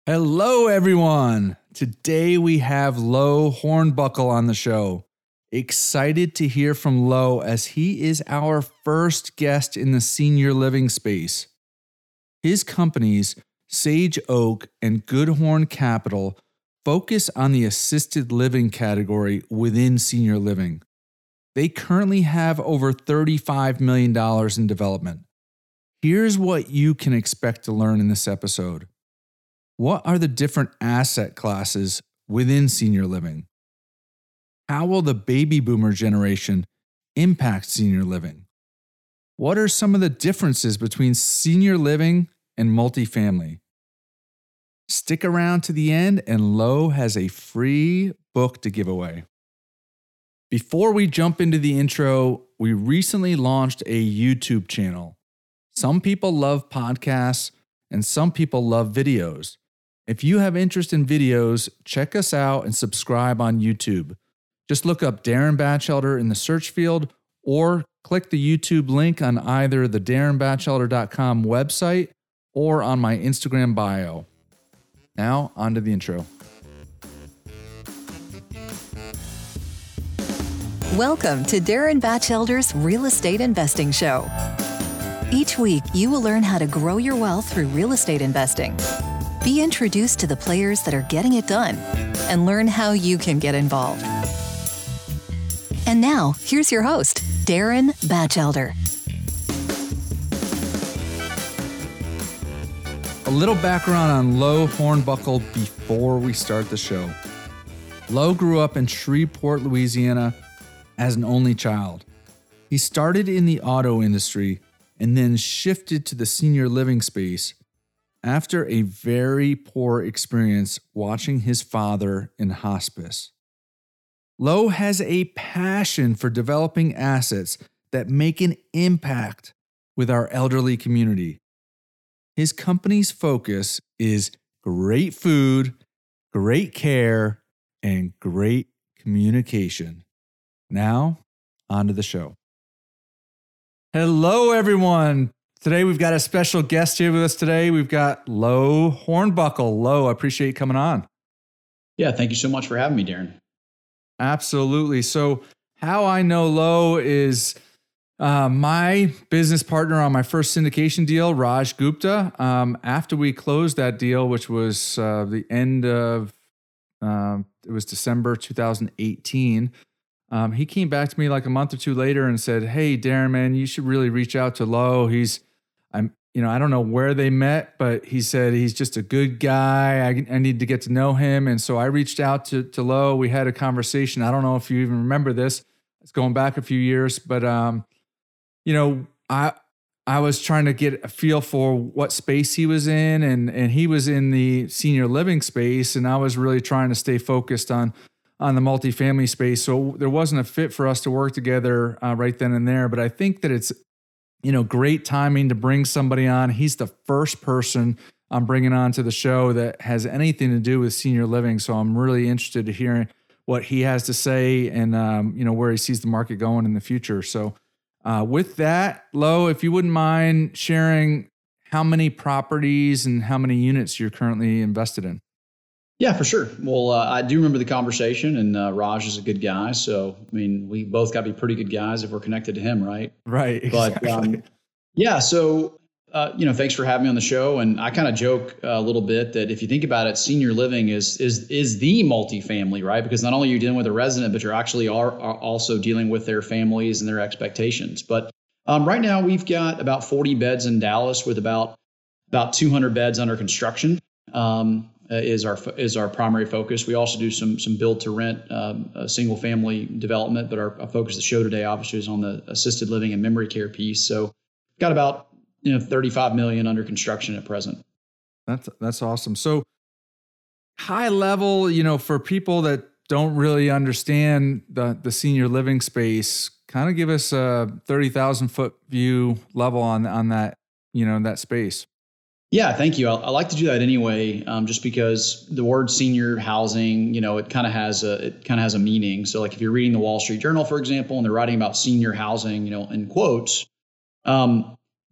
Hello, everyone. Today we have Lo Hornbuckle on the show. Excited to hear from Lo as he is our first guest in the senior living space. His companies, Sage Oak and Goodhorn Capital, focus on the assisted living category within senior living. They currently have over $35 million in development. Here's what you can expect to learn in this episode. What are the different asset classes within senior living? How will the baby boomer generation impact senior living? What are some of the differences between senior living and multifamily? Stick around to the end and Lo has a free book to give away. Before we jump into the intro, we recently launched a YouTube channel. Some people love podcasts and some people love videos. If you have interest in videos, check us out and subscribe on YouTube. Just look up Darren Batchelder in the search field or click the YouTube link on either the darrenbatchelder.com website or on my Instagram bio. Now, on to the intro. Welcome to Darren Batchelder's Real Estate Investing Show. Each week, you will learn how to grow your wealth through real estate investing. Be introduced to the players that are getting it done and learn how you can get involved. And now, here's your host, Darren Batchelder. A little background on Lo Hornbuckle before we start the show. Lo grew up in Shreveport, Louisiana as an only child. He started in the auto industry and then shifted to the senior living space after a very poor experience watching his father in hospice. Lo has a passion for developing assets that make an impact with our elderly community. His company's focus is great food, great care, and great communication. Now, on to the show. Hello, everyone. Today, we've got a special guest here with us today. We've got Lo Hornbuckle. Lo, I appreciate you coming on. Yeah, thank you so much for having me, Darren. Absolutely. So how I know Lo is my business partner on my first syndication deal, Raj Gupta. After we closed that deal, which was the end of, it was December 2018, he came back to me like a month or two later and said, "Hey, Darren, man, you should really reach out to Lo. I don't know where they met, but he said he's just a good guy. I need to get to know him." And so I reached out to Lo. We had a conversation. I don't know if you even remember this. It's going back a few years, but I was trying to get a feel for what space he was in, and he was in the senior living space, and I was really trying to stay focused on the multifamily space. So there wasn't a fit for us to work together right then and there. But I think that it's great timing to bring somebody on. He's the first person I'm bringing on to the show that has anything to do with senior living. So I'm really interested to hearing what he has to say and, where he sees the market going in the future. So with that, Lo, if you wouldn't mind sharing how many properties and how many units you're currently invested in. Yeah, for sure. Well, I do remember the conversation, and Raj is a good guy. So, I mean, we both got to be pretty good guys if we're connected to him, right? Right. Exactly. But so, thanks for having me on the show. And I kind of joke a little bit that if you think about it, senior living is the multifamily, right? Because not only are you dealing with a resident, but you're actually are also dealing with their families and their expectations. But right now, we've got about 40 beds in Dallas with about 200 beds under construction. Is our primary focus. We also do some build to rent, single family development, but our focus of the show today obviously is on the assisted living and memory care piece. So got about 35 million under construction at present. That's awesome. So high level, for people that don't really understand the senior living space, kind of give us a 30,000 foot view level on that, that space. Yeah, thank you. I like to do that anyway, just because the word senior housing, it kind of has a meaning. So, like if you're reading the Wall Street Journal, for example, and they're writing about senior housing, in quotes,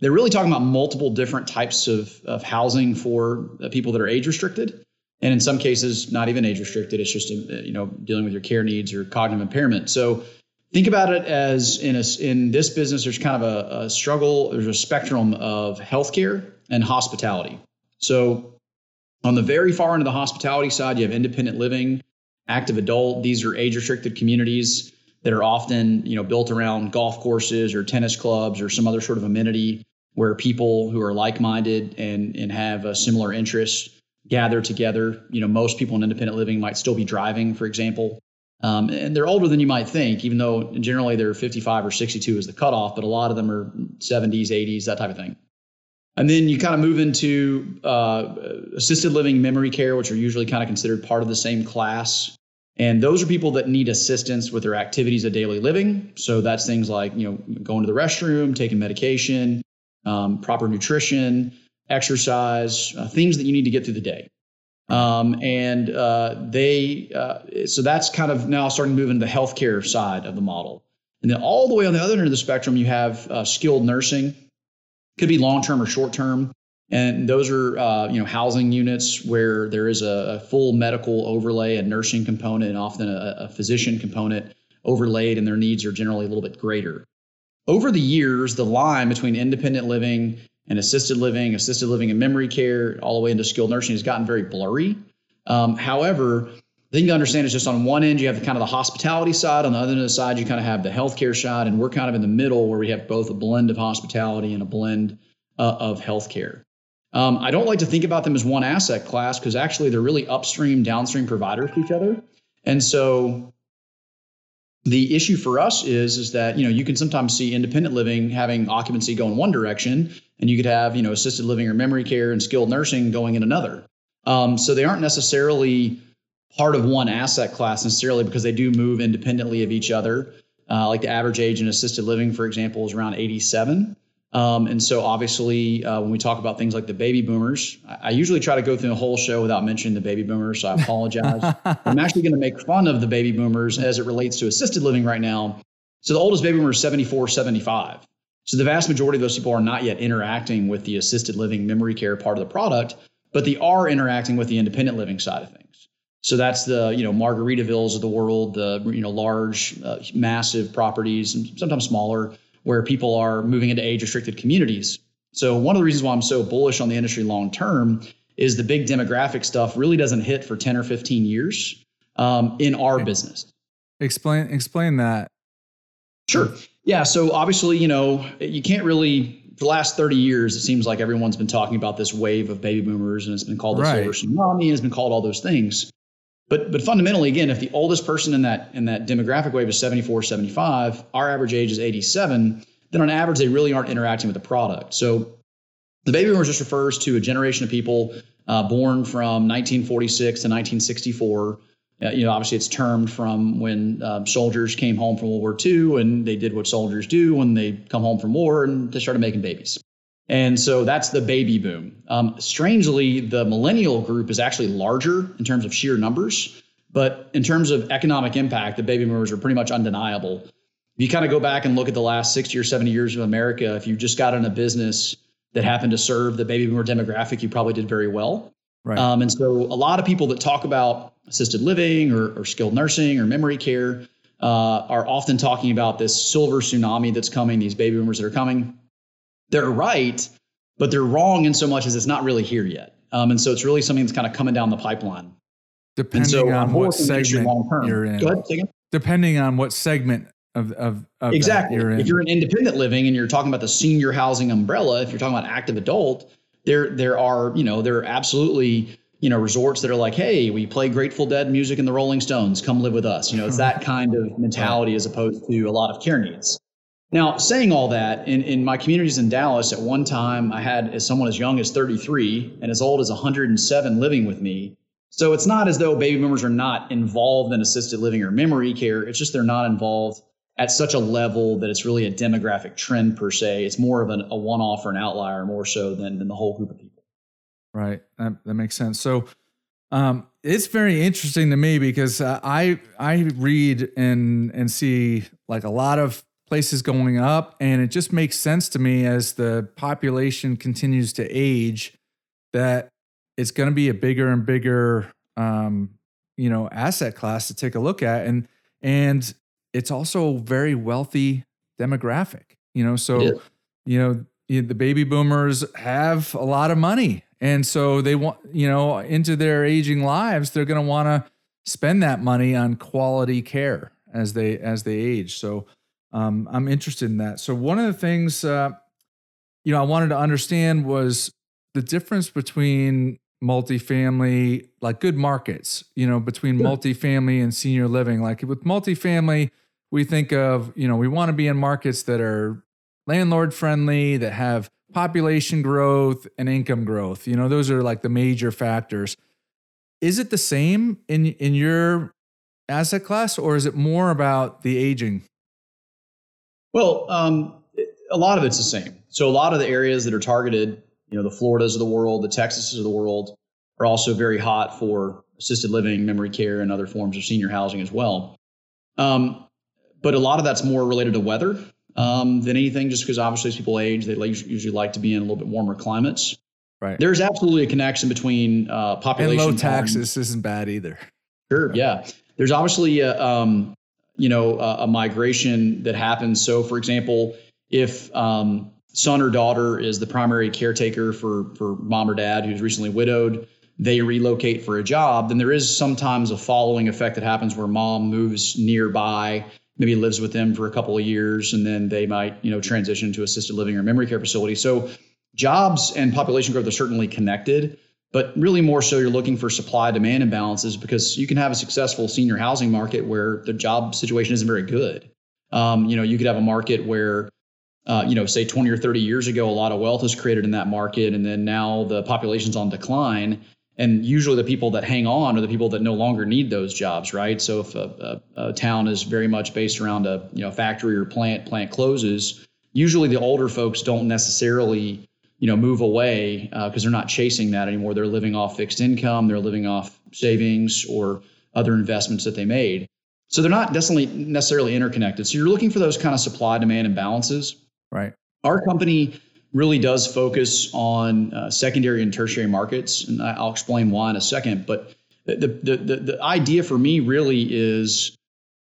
they're really talking about multiple different types of housing for people that are age restricted. And in some cases, not even age restricted. It's just, dealing with your care needs or cognitive impairment. So think about it as in this business, there's kind of a struggle. There's a spectrum of healthcare and hospitality. So on the very far end of the hospitality side, you have independent living, active adult. These are age restricted communities that are often, built around golf courses or tennis clubs or some other sort of amenity where people who are like-minded and have a similar interest gather together. Most people in independent living might still be driving, for example. And they're older than you might think, even though generally they're 55 or 62 is the cutoff, but a lot of them are 70s, 80s, that type of thing. And then you kind of move into assisted living, memory care, which are usually kind of considered part of the same class. And those are people that need assistance with their activities of daily living. So that's things like, going to the restroom, taking medication, proper nutrition, exercise, things that you need to get through the day. So that's kind of now starting to move into the healthcare side of the model. And then all the way on the other end of the spectrum, you have skilled nursing. Could be long-term or short-term. And those are, housing units where there is a full medical overlay, a nursing component, and often a physician component overlaid, and their needs are generally a little bit greater. Over the years, the line between independent living and assisted living and memory care, all the way into skilled nursing has gotten very blurry. However, the thing to understand is just on one end, you have kind of the hospitality side. On the other end of the side, you kind of have the healthcare side. And we're kind of in the middle where we have both a blend of hospitality and a blend of healthcare. I don't like to think about them as one asset class because actually they're really upstream, downstream providers to each other. And so the issue for us is that, you can sometimes see independent living having occupancy go in one direction, and you could have, assisted living or memory care and skilled nursing going in another. So they aren't necessarily part of one asset class necessarily because they do move independently of each other. Like the average age in assisted living, for example, is around 87. And so obviously, when we talk about things like the baby boomers, I usually try to go through the whole show without mentioning the baby boomers. So I apologize. I'm actually going to make fun of the baby boomers as it relates to assisted living right now. So the oldest baby boomer is 74, 75. So the vast majority of those people are not yet interacting with the assisted living memory care part of the product, but they are interacting with the independent living side of things. So that's the, Margaritavilles of the world, the, large, massive properties, and sometimes smaller, where people are moving into age-restricted communities. So one of the reasons why I'm so bullish on the industry long-term is the big demographic stuff really doesn't hit for 10 or 15 years in our business. Explain that. Sure. Yeah. So obviously, you can't really, for the last 30 years, it seems like everyone's been talking about this wave of baby boomers, and it's been called the silver tsunami, and it's been called all those things. But fundamentally, again, if the oldest person in that demographic wave is 74, 75, our average age is 87, then on average, they really aren't interacting with the product. So the baby boomer just refers to a generation of people born from 1946 to 1964. Obviously, it's termed from when soldiers came home from World War II, and they did what soldiers do when they come home from war, and they started making babies. And so that's the baby boom. Strangely, the millennial group is actually larger in terms of sheer numbers, but in terms of economic impact, the baby boomers are pretty much undeniable. If you kind of go back and look at the last 60 or 70 years of America, if you just got in a business that happened to serve the baby boomer demographic, you probably did very well. Right. And so a lot of people that talk about assisted living or skilled nursing or memory care are often talking about this silver tsunami that's coming, these baby boomers that are coming. They're right, but they're wrong in so much as it's not really here yet. And so it's really something that's kind of coming down the pipeline. Depending on what segment you're in. Go ahead, take it. Depending on what segment of exactly. You're in. If you're in independent living and you're talking about the senior housing umbrella, if you're talking about active adult, there are absolutely, resorts that are like, hey, we play Grateful Dead music and the Rolling Stones, come live with us. It's that kind of mentality as opposed to a lot of care needs. Now, saying all that, in my communities in Dallas, at one time, I had someone as young as 33 and as old as 107 living with me. So it's not as though baby boomers are not involved in assisted living or memory care. It's just they're not involved at such a level that it's really a demographic trend per se. It's more of a one-off or an outlier more so than the whole group of people. Right. That makes sense. So it's very interesting to me because I read and see like a lot of places going up, and it just makes sense to me as the population continues to age that it's going to be a bigger and bigger, asset class to take a look at, and it's also a very wealthy demographic. The baby boomers have a lot of money, and so they want, into their aging lives, they're going to want to spend that money on quality care as they age. So I'm interested in that. So one of the things I wanted to understand was the difference between multifamily, like good markets, between multifamily and senior living. Like with multifamily, we think of, we want to be in markets that are landlord friendly, that have population growth and income growth. Those are like the major factors. Is it the same in your asset class, or is it more about the aging? Well, a lot of it's the same. So a lot of the areas that are targeted, the Floridas of the world, the Texases of the world, are also very hot for assisted living, memory care, and other forms of senior housing as well. But a lot of that's more related to weather than anything, just because obviously as people age, they usually like to be in a little bit warmer climates. Right. There's absolutely a connection between population and low taxes isn't bad either. Sure. Yeah. There's obviously a migration that happens. So, for example, if son or daughter is the primary caretaker for mom or dad who's recently widowed, they relocate for a job, then there is sometimes a following effect that happens where mom moves nearby, maybe lives with them for a couple of years, and then they might, transition to assisted living or memory care facility. So jobs and population growth are certainly connected, but really more so you're looking for supply-demand imbalances, because you can have a successful senior housing market where the job situation isn't very good. You could have a market where, say 20 or 30 years ago, a lot of wealth was created in that market, and then now the population's on decline. And usually the people that hang on are the people that no longer need those jobs, right? So if a town is very much based around a factory or plant closes, usually the older folks don't necessarily move away because they're not chasing that anymore. They're living off fixed income, they're living off savings or other investments that they made. So they're not necessarily interconnected. So you're looking for those kind of supply demand imbalances. Right. Our company really does focus on secondary and tertiary markets, and I'll explain why in a second. But the idea for me really is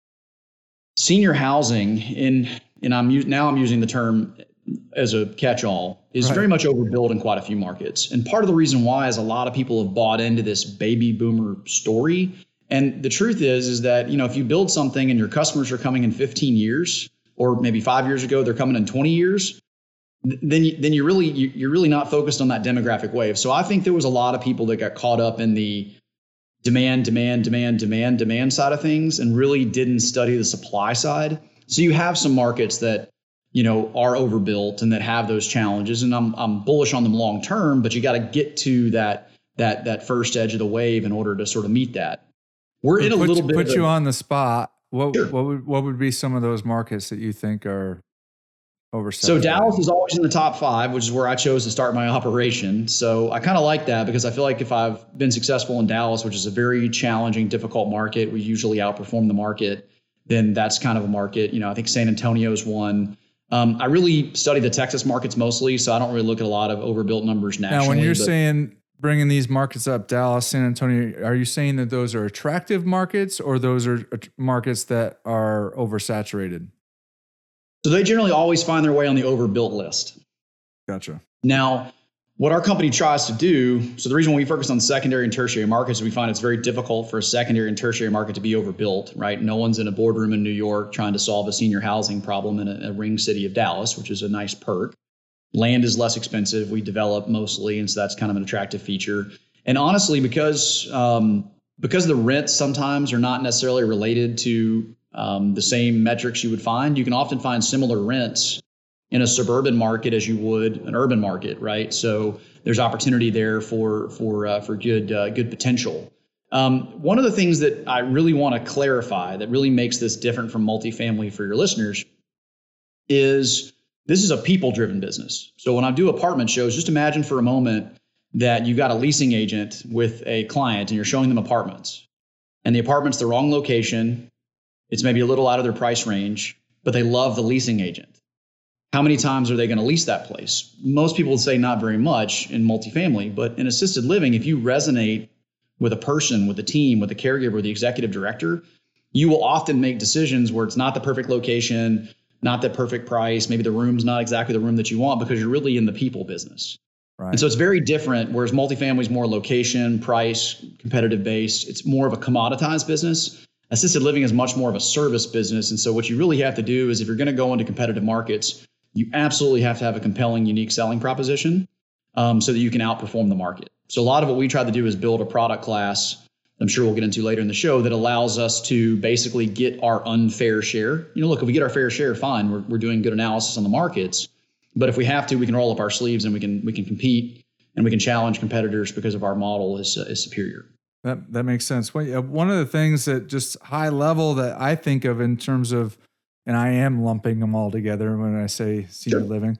senior housing, and I'm using the term as a catch-all, is very much overbuilt in quite a few markets. And part of the reason why is a lot of people have bought into this baby boomer story. And the truth is that, if you build something and your customers are coming in 15 years, or maybe 5 years ago, they're coming in 20 years, then you're really not focused on that demographic wave. So I think there was a lot of people that got caught up in the demand side of things and really didn't study the supply side. So you have some markets that, are overbuilt and that have those challenges, and I'm bullish on them long term, but you got to get to that first edge of the wave in order to sort of meet that. We're in a little bit. Put you on the spot. Sure. What would be some of those markets that you think are oversaturated? So Dallas is always in the top 5, which is where I chose to start my operation. So I kind of like that, because I feel like if I've been successful in Dallas, which is a very challenging, difficult market, we usually outperform the market, then that's kind of a market. I think San Antonio is one. I really study the Texas markets mostly, so I don't really look at a lot of overbuilt numbers nationally. Now, when you're saying bringing these markets up, Dallas, San Antonio, are you saying that those are attractive markets, or those are markets that are oversaturated? So they generally always find their way on the overbuilt list. Gotcha. Now, what our company tries to do, so the reason we focus on secondary and tertiary markets is we find it's very difficult for a secondary and tertiary market to be overbuilt, right? No one's in a boardroom in New York trying to solve a senior housing problem in a ring city of Dallas, which is a nice perk. Land is less expensive. We develop mostly, and so that's kind of an attractive feature. And honestly, because the rents sometimes are not necessarily related to the same metrics you would find, you can often find similar rents in a suburban market as you would an urban market, right? So there's opportunity there for good potential. One of the things that I really want to clarify that really makes this different from multifamily for your listeners is this is a people-driven business. So when I do apartment shows, just imagine for a moment that you've got a leasing agent with a client and you're showing them apartments, and the apartment's the wrong location. It's maybe a little out of their price range, but they love the leasing agent. How many times are they going to lease that place? Most people would say not very much in multifamily, but in assisted living, if you resonate with a person, with a team, with a caregiver, the executive director, you will often make decisions where it's not the perfect location, not the perfect price. Maybe the room's not exactly the room that you want because you're really in the people business. Right. And so it's very different, whereas multifamily is more location, price, competitive based. It's more of a commoditized business. Assisted living is much more of a service business. And so what you really have to do is if you're going to go into competitive markets, you absolutely have to have a compelling, unique selling proposition so that you can outperform the market. So a lot of what we try to do is build a product class, I'm sure we'll get into later in the show, that allows us to basically get our unfair share. Look, if we get our fair share, fine, we're doing good analysis on the markets. But if we have to, we can roll up our sleeves and we can compete and we can challenge competitors because of our model is superior. That makes sense. One of the things that just high level that I think of in terms of, and I am lumping them all together when I say senior living,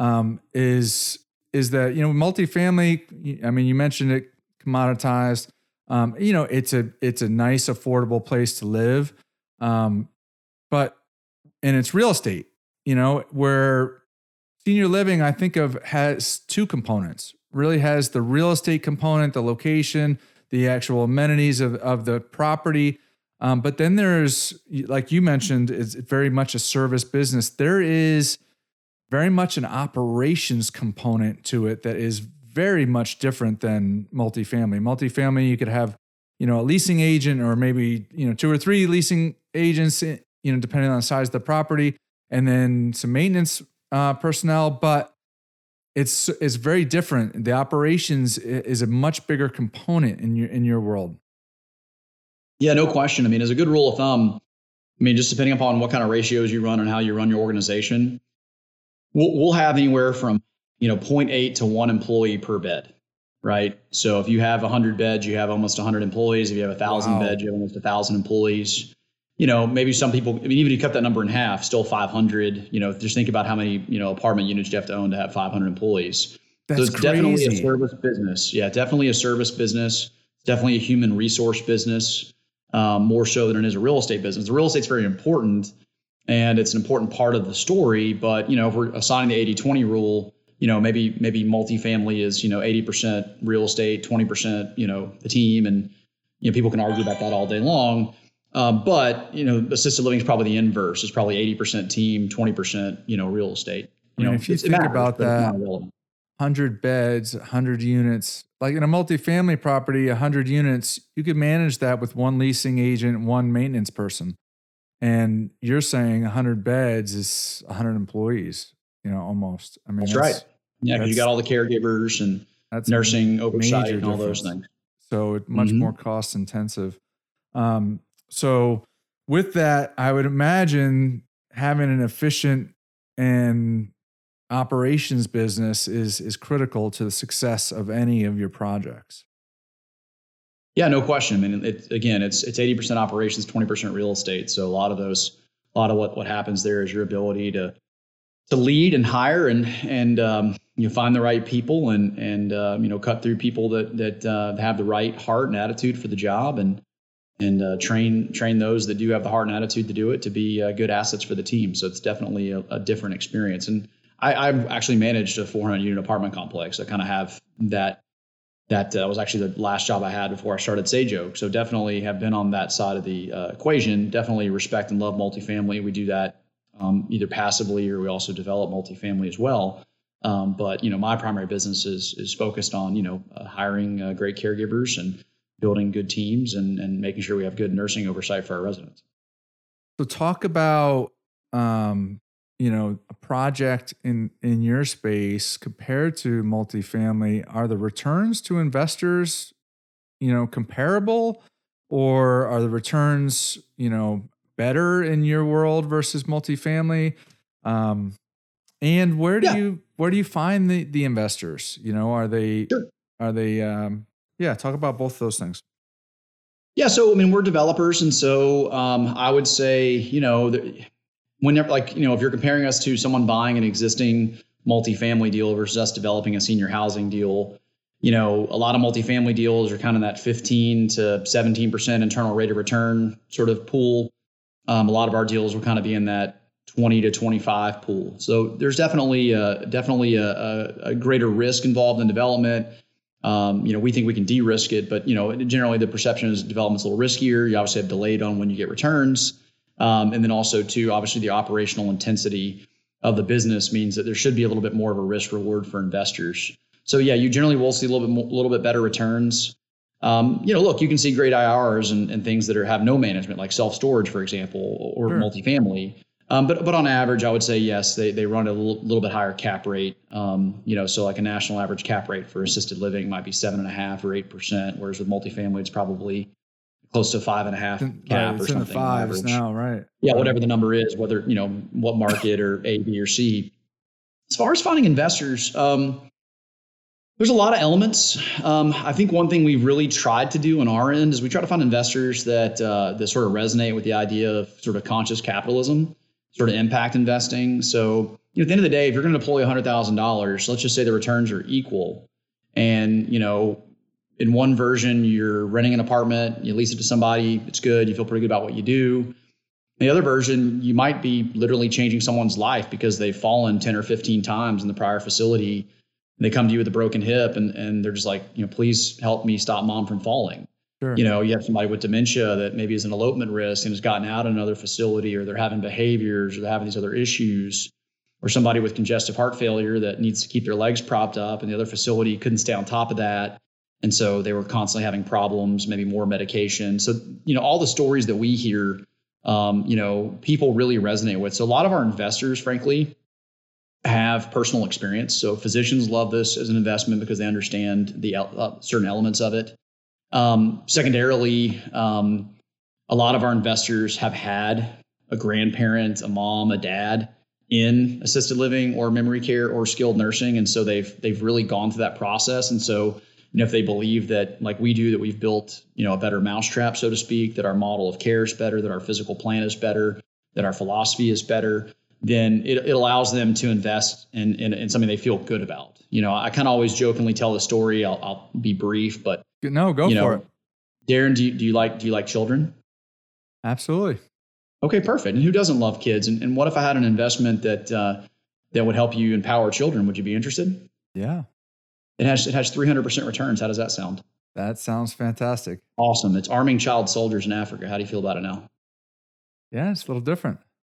is that, multifamily, I mean, you mentioned it, commoditized, it's a nice, affordable place to live. But it's real estate, where senior living, I think of, has two components. Really has the real estate component, the location, the actual amenities of the property. But then there's, like you mentioned, it's very much a service business. There is very much an operations component to it that is very much different than multifamily. Multifamily, you could have, a leasing agent or maybe, 2 or 3 leasing agents, depending on the size of the property, and then some maintenance personnel, but it's very different. The operations is a much bigger component in your world. Yeah, no question. I mean, as a good rule of thumb, just depending upon what kind of ratios you run and how you run your organization, we'll have anywhere from 0.8 to 1 employee per bed, right? So if you have 100 beds, you have almost 100 employees. If you have 1,000 beds, you have almost 1,000 employees. Maybe some people, even if you cut that number in half, still 500, just think about how many, apartment units you have to own to have 500 employees. That's so it's crazy. Definitely a service business. Yeah, definitely a service business. It's definitely a human resource business, more so than it is a real estate business. The real estate's very important and it's an important part of the story. But, if we're assigning the 80-20 rule, maybe multifamily is, 80% real estate, 20%, the team. And, people can argue about that all day long. But assisted living is probably the inverse. It's probably 80% team, 20%, real estate. If you think about that, 100 beds, 100 units, like in a multifamily property, 100 units, you could manage that with 1 leasing agent, 1 maintenance person. And you're saying 100 beds is 100 employees, almost. I mean, that's right. Yeah, because you got all the caregivers and nursing oversight and all those things. So it's much more cost intensive. So with that, I would imagine having an efficient and operations business is critical to the success of any of your projects. Yeah, no question. It's 80% operations, 20% real estate. So a lot of what happens there is your ability to lead and hire and find the right people and cut through people that have the right heart and attitude for the job and train those that do have the heart and attitude to do it to be good assets for the team. So it's definitely a different experience. And I've actually managed a 400-unit apartment complex. I kind of have that. That was actually the last job I had before I started Sage-Oak. So definitely have been on that side of the equation. Definitely respect and love multifamily. We do that either passively or we also develop multifamily as well. But my primary business is focused on hiring great caregivers and building good teams and making sure we have good nursing oversight for our residents. So talk about, a project in your space compared to multifamily. Are the returns to investors, comparable, or are the returns, better in your world versus multifamily? And where do you find the investors? Are they, talk about both those things. Yeah. So, we're developers. And so I would say, whenever, if you're comparing us to someone buying an existing multifamily deal versus us developing a senior housing deal, a lot of multifamily deals are kind of that 15 to 17% internal rate of return sort of pool. A lot of our deals will kind of be in that 20 to 25 pool. So there's definitely a greater risk involved in development. We think we can de-risk it, but generally the perception is development's a little riskier. You obviously have delayed on when you get returns. And then also too, obviously the operational intensity of the business means that there should be a little bit more of a risk reward for investors. So yeah, you generally will see a little bit better returns. Look, you can see great IRRs and things that have no management, like self-storage, for example, or multifamily. But on average, I would say yes, they run a little bit higher cap rate. So like a national average cap rate for assisted living might be 7.5% or 8%, whereas with multifamily, it's probably close to 5.5 cap or something. In the fives now, right? Yeah, whatever the number is, whether what market or A, B, or C. As far as finding investors, there's a lot of elements. I think one thing we've really tried to do on our end is we try to find investors that sort of resonate with the idea of sort of conscious capitalism, sort of impact investing. So at the end of the day, if you're going to deploy $100,000, let's just say the returns are equal, and in one version you're renting an apartment, you lease it to somebody, it's good, you feel pretty good about what you do. In the other version, you might be literally changing someone's life because they've fallen 10 or 15 times in the prior facility. They come to you with a broken hip and they're just like, please help me stop mom from falling. Sure. You have somebody with dementia that maybe is an elopement risk and has gotten out of another facility, or they're having behaviors, or they're having these other issues, or somebody with congestive heart failure that needs to keep their legs propped up and the other facility couldn't stay on top of that. And so they were constantly having problems, maybe more medication. So, all the stories that we hear, people really resonate with. So a lot of our investors, frankly, have personal experience. So physicians love this as an investment because they understand the certain elements of it. Secondarily, a lot of our investors have had a grandparent, a mom, a dad in assisted living or memory care or skilled nursing. And so they've really gone through that process. And so, if they believe that, like we do, that we've built, a better mousetrap, so to speak, that our model of care is better, that our physical plan is better, that our philosophy is better, then it allows them to invest in something they feel good about. I kind of always jokingly tell the story. I'll be brief, but no, go for it. Darren, do you like children? Absolutely. Okay, perfect. And who doesn't love kids? And what if I had an investment that would help you empower children? Would you be interested? Yeah. It has 300% returns. How does that sound? That sounds fantastic. Awesome. It's arming child soldiers in Africa. How do you feel about it now? Yeah, it's a little different.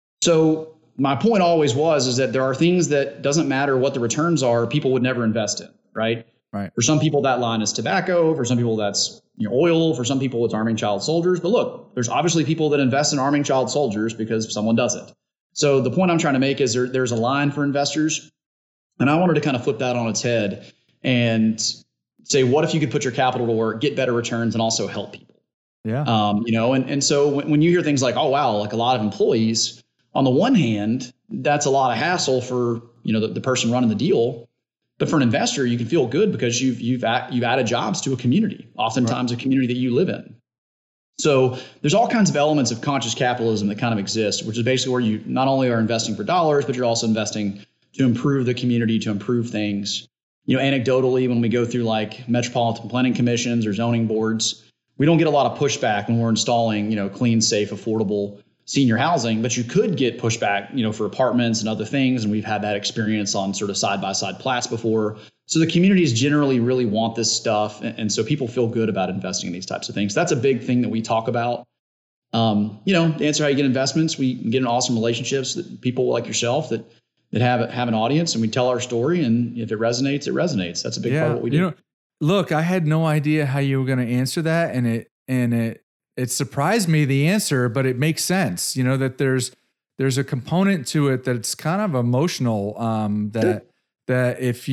So my point always is that there are things that doesn't matter what the returns are, people would never invest in, right? Right. For some people, that line is tobacco. For some people, that's oil. For some people, it's arming child soldiers. But look, there's obviously people that invest in arming child soldiers because someone does it. So the point I'm trying to make is there's a line for investors. And I wanted to kind of flip that on its head and say, what if you could put your capital to work, get better returns, and also help people? Yeah. And so when you hear things like, oh, wow, like a lot of employees, on the one hand, that's a lot of hassle for, the person running the deal. But for an investor, you can feel good because you've added jobs to a community, oftentimes a community that you live in. So there's all kinds of elements of conscious capitalism that kind of exist, which is basically where you not only are investing for dollars, but you're also investing to improve the community, to improve things. Anecdotally, when we go through like metropolitan planning commissions or zoning boards, we don't get a lot of pushback when we're installing, clean, safe, affordable senior housing, but you could get pushback, for apartments and other things. And we've had that experience on sort of side-by-side plats before. So the communities generally really want this stuff. And so people feel good about investing in these types of things. That's a big thing that we talk about. To answer how you get investments, we get in awesome relationships that people like yourself that have an audience, and we tell our story, and if it resonates, it resonates. That's a big part of what we do. Look, I had no idea how you were going to answer that, and it surprised me, the answer, but it makes sense. That there's a component to it that's kind of emotional. That if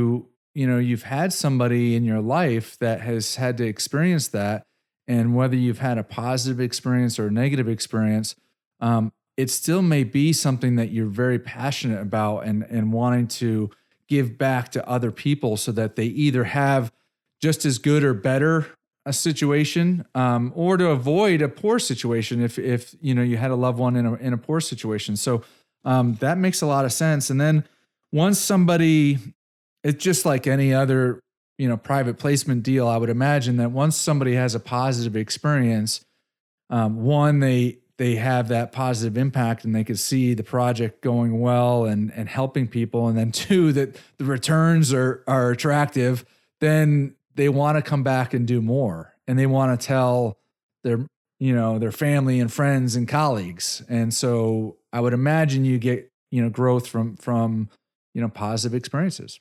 you've had somebody in your life that has had to experience that, and whether you've had a positive experience or a negative experience, it still may be something that you're very passionate about and wanting to give back to other people so that they either have just as good or better a situation, or to avoid a poor situation if you had a loved one in a poor situation. So that makes a lot of sense. And then once somebody, it's just like any other private placement deal, I would imagine that once somebody has a positive experience, one, they they have that positive impact and they could see the project going well and helping people. And then 2, that the returns are attractive, then they want to come back and do more. And they want to tell their family and friends and colleagues. And so I would imagine you get, growth from, positive experiences.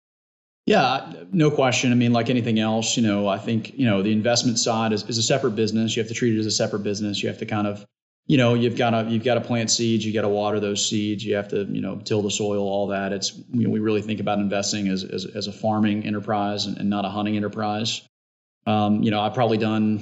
Yeah, no question. I mean, like anything else, I think, the investment side is a separate business. You have to treat it as a separate business. You have to kind of, you've got to plant seeds, you got to water those seeds, you have to, till the soil, all that. It's, we really think about investing as a farming enterprise and not a hunting enterprise. I've probably done,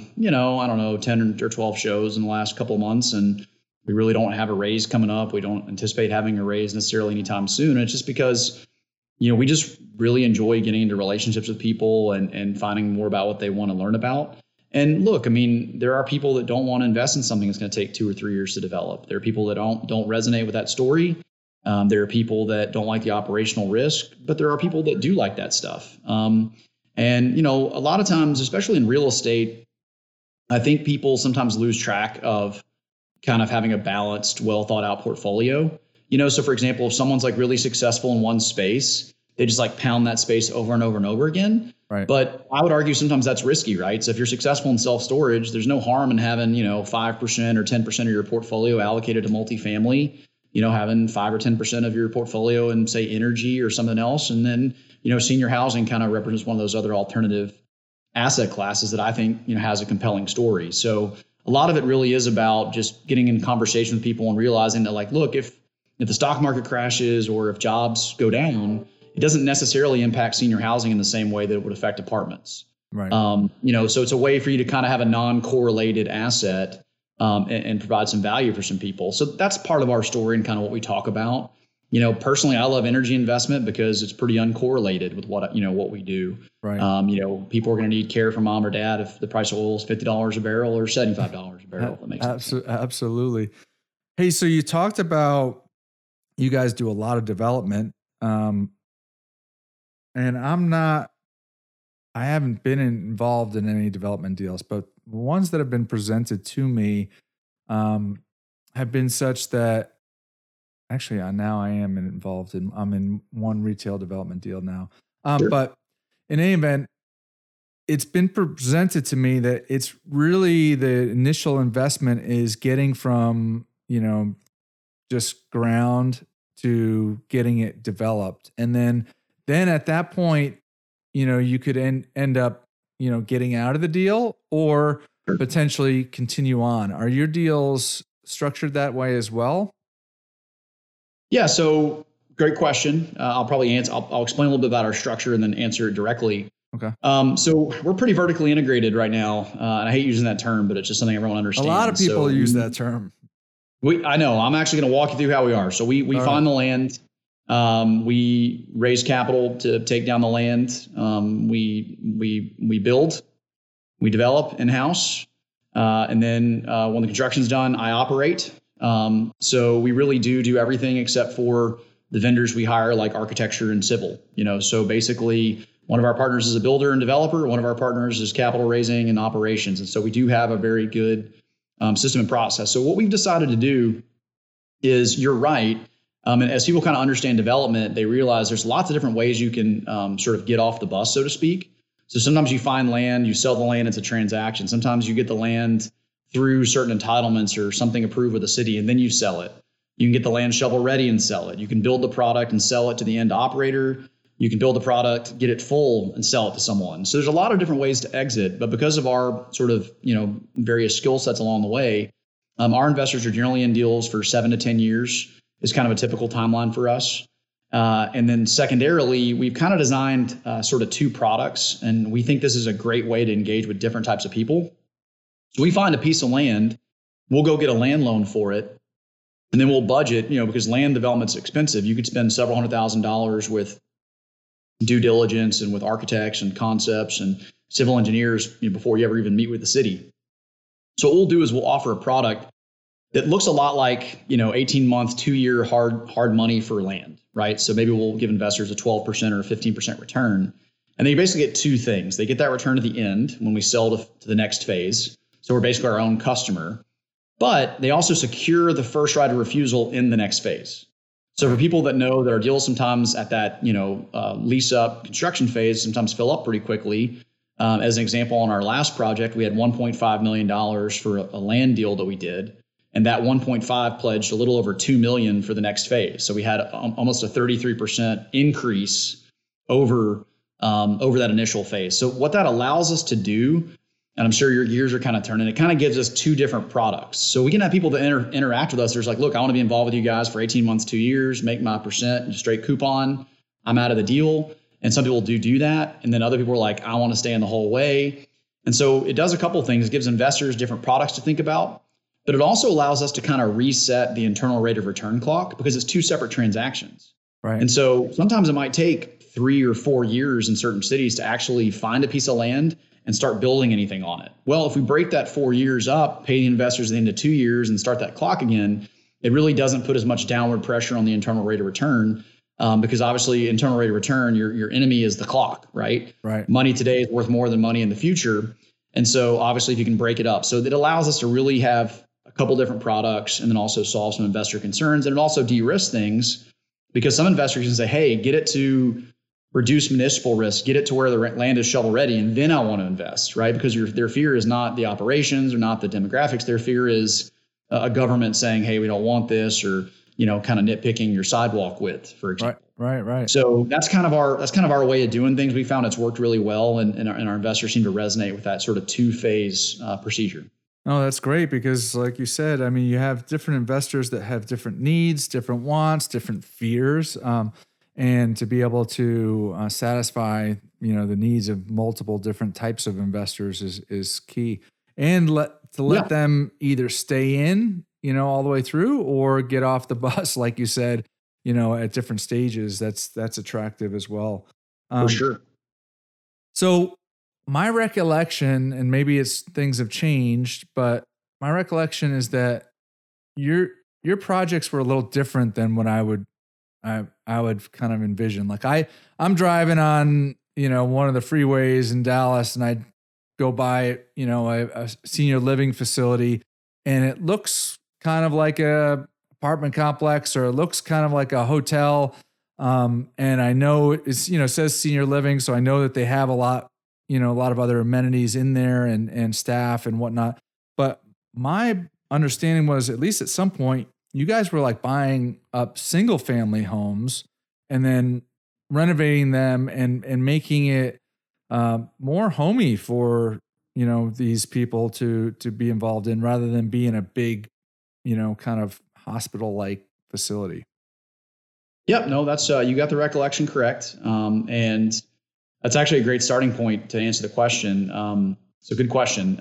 10 or 12 shows in the last couple of months, and we really don't have a raise coming up. We don't anticipate having a raise necessarily anytime soon. It's just because, we just really enjoy getting into relationships with people and finding more about what they want to learn about. And look, I mean, there are people that don't want to invest in something that's going to take 2 or 3 years to develop. There are people that don't resonate with that story. There are people that don't like the operational risk, but there are people that do like that stuff. And, a lot of times, especially in real estate, I think people sometimes lose track of kind of having a balanced, well thought out portfolio. So for example, if someone's like really successful in one space, they just like pound that space over and over and over again. Right. But I would argue sometimes that's risky, right? So if you're successful in self-storage, there's no harm in having, 5% or 10% of your portfolio allocated to multifamily, having 5 or 10% of your portfolio in, say, energy or something else. And then, senior housing kind of represents one of those other alternative asset classes that I think, has a compelling story. So a lot of it really is about just getting in conversation with people and realizing that, like, look, if the stock market crashes or if jobs go down, it doesn't necessarily impact senior housing in the same way that it would affect apartments. Right. So it's a way for you to kind of have a non-correlated asset and provide some value for some people. So that's part of our story and kind of what we talk about. Personally, I love energy investment because it's pretty uncorrelated with what we do. Right. People are going to need care from mom or dad if the price of oil is $50 a barrel or $75 a barrel. If that makes sense. Absolutely. Hey, so you talked about you guys do a lot of development. And I haven't been involved in any development deals, but ones that have been presented to me have been such that actually now I am involved I'm in one retail development deal now. Sure. But in any event, it's been presented to me that it's really the initial investment is getting from, just ground to getting it developed. And then at that point, you could end up, getting out of the deal or potentially continue on. Are your deals structured that way as well? Yeah. So great question. I'll probably answer. I'll explain a little bit about our structure and then answer it directly. Okay. So we're pretty vertically integrated right now. And I hate using that term, but it's just something everyone understands. A lot of people use that term. I know. I'm actually going to walk you through how we are. So we find the land. We raise capital to take down the land. We build, we develop in-house. And then when the construction's done, I operate. So we really do everything except for the vendors we hire, like architecture and civil. So basically one of our partners is a builder and developer. One of our partners is capital raising and operations. And so we do have a very good system and process. So what we've decided to do is, you're right. And as people kind of understand development, they realize there's lots of different ways you can sort of get off the bus, so to speak. So sometimes you find land, you sell the land, it's a transaction. Sometimes you get the land through certain entitlements or something approved with the city, and then you sell it. You can get the land shovel ready and sell it. You can build the product and sell it to the end operator. You can build the product, get it full, and sell it to someone. So there's a lot of different ways to exit, but because of our sort of various skill sets along the way, our investors are generally in deals for 7 to 10 years. Is kind of a typical timeline for us. And then secondarily, we've kind of designed sort of 2 products, and we think this is a great way to engage with different types of people. So we find a piece of land, we'll go get a land loan for it, and then we'll budget, because land development's expensive. You could spend several $100,000 with due diligence and with architects and concepts and civil engineers before you ever even meet with the city. So what we'll do is we'll offer a product that looks a lot like, 18 month, 2-year hard money for land, right? So maybe we'll give investors a 12% or a 15% return. And they basically get 2 things. They get that return at the end when we sell to the next phase. So we're basically our own customer. but they also secure the first right of refusal in the next phase. So for people that know that our deals sometimes at that, lease up construction phase sometimes fill up pretty quickly. As an example, on our last project, we had $1.5 million for a land deal that we did. And that 1.5 pledged a little over 2 million for the next phase. So we had almost a 33% increase over that initial phase. So what that allows us to do, and I'm sure your gears are kind of turning, it kind of gives us two different products. So we can have people that interact with us. There's like, look, I want to be involved with you guys for 18 months, 2 years, make my percent, straight coupon. I'm out of the deal. And some people do that. And then other people are like, I want to stay in the whole way. And so it does a couple of things. It gives investors different products to think about. But it also allows us to kind of reset the internal rate of return clock because it's two separate transactions. Right. And so sometimes it might take 3 or 4 years in certain cities to actually find a piece of land and start building anything on it. Well, if we break that 4 years up, pay the investors at the end of 2 years and start that clock again, it really doesn't put as much downward pressure on the internal rate of return because obviously internal rate of return, your enemy is the clock, right? Right. Money today is worth more than money in the future. And so obviously if you can break it up. So that allows us to really have a couple different products and then also solve some investor concerns. And it also de-risks things because some investors can say, hey, get it to reduce municipal risk, get it to where the land is shovel ready, and then I want to invest, right? Because their fear is not the operations or not the demographics. Their fear is a government saying, hey, we don't want this, or, kind of nitpicking your sidewalk width, for example. Right. So that's kind of our way of doing things. We found it's worked really well, and our investors seem to resonate with that sort of two-phase procedure. No, that's great because like you said, I mean, you have different investors that have different needs, different wants, different fears. And to be able to satisfy, the needs of multiple different types of investors is key. And let them either stay in, all the way through or get off the bus, like you said, at different stages. That's attractive as well. For sure. So my recollection, and maybe things have changed, but my recollection is that your projects were a little different than what I would kind of envision. Like I'm driving on, one of the freeways in Dallas, and I go by, a senior living facility, and it looks kind of like a apartment complex, or it looks kind of like a hotel. And I know it's, says senior living. So I know that they have a lot of other amenities in there and staff and whatnot. But my understanding was, at least at some point, you guys were like buying up single family homes and then renovating them and making it more homey for, these people to be involved in, rather than being a big, kind of hospital-like facility. Yep. No, that's, you got the recollection correct. And that's actually a great starting point to answer the question. So good question.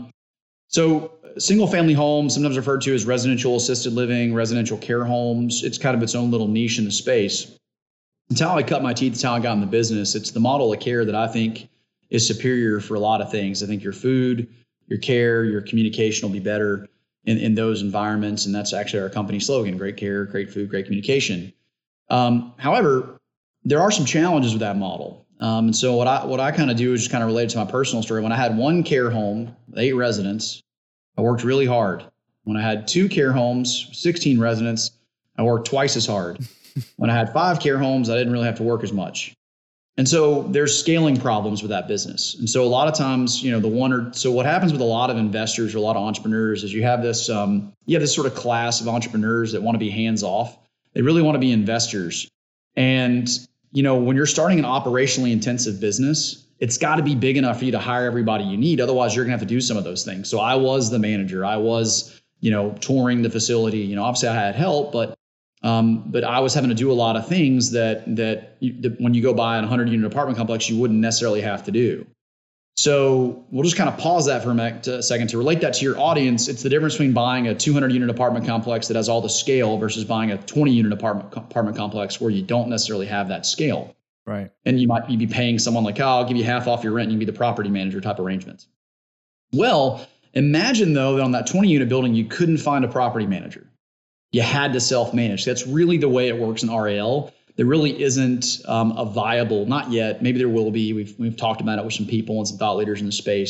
So single family homes, sometimes referred to as residential assisted living, residential care homes. It's kind of its own little niche in the space. It's how I cut my teeth. It's how I got in the business. It's the model of care that I think is superior for a lot of things. I think your food, your care, your communication will be better in those environments. And that's actually our company slogan: great care, great food, great communication. However, there are some challenges with that model. And so what I kind of do is just kind of relate to my personal story. When I had one care home, 8 residents, I worked really hard. When I had 2 care homes, 16 residents, I worked twice as hard. When I had 5 care homes, I didn't really have to work as much. And so there's scaling problems with that business. And so a lot of times, so what happens with a lot of investors or a lot of entrepreneurs is you have this sort of class of entrepreneurs that want to be hands off. They really want to be investors. And, when you're starting an operationally intensive business, it's got to be big enough for you to hire everybody you need. Otherwise, you're going to have to do some of those things. So I was the manager. I was, touring the facility. Obviously I had help, but I was having to do a lot of things that when you go buy a 100-unit apartment complex, you wouldn't necessarily have to do. So we'll just kind of pause that for a second to relate that to your audience. It's the difference between buying a 200-unit apartment complex that has all the scale versus buying a 20-unit apartment complex where you don't necessarily have that scale. Right. And you might be paying someone like, I'll give you half off your rent and you can be the property manager type arrangements. Well, imagine though that on that 20-unit building, you couldn't find a property manager. You had to self-manage. That's really the way it works in RAL. There really isn't a viable, not yet, maybe there will be. We've talked about it with some people and some thought leaders in the space.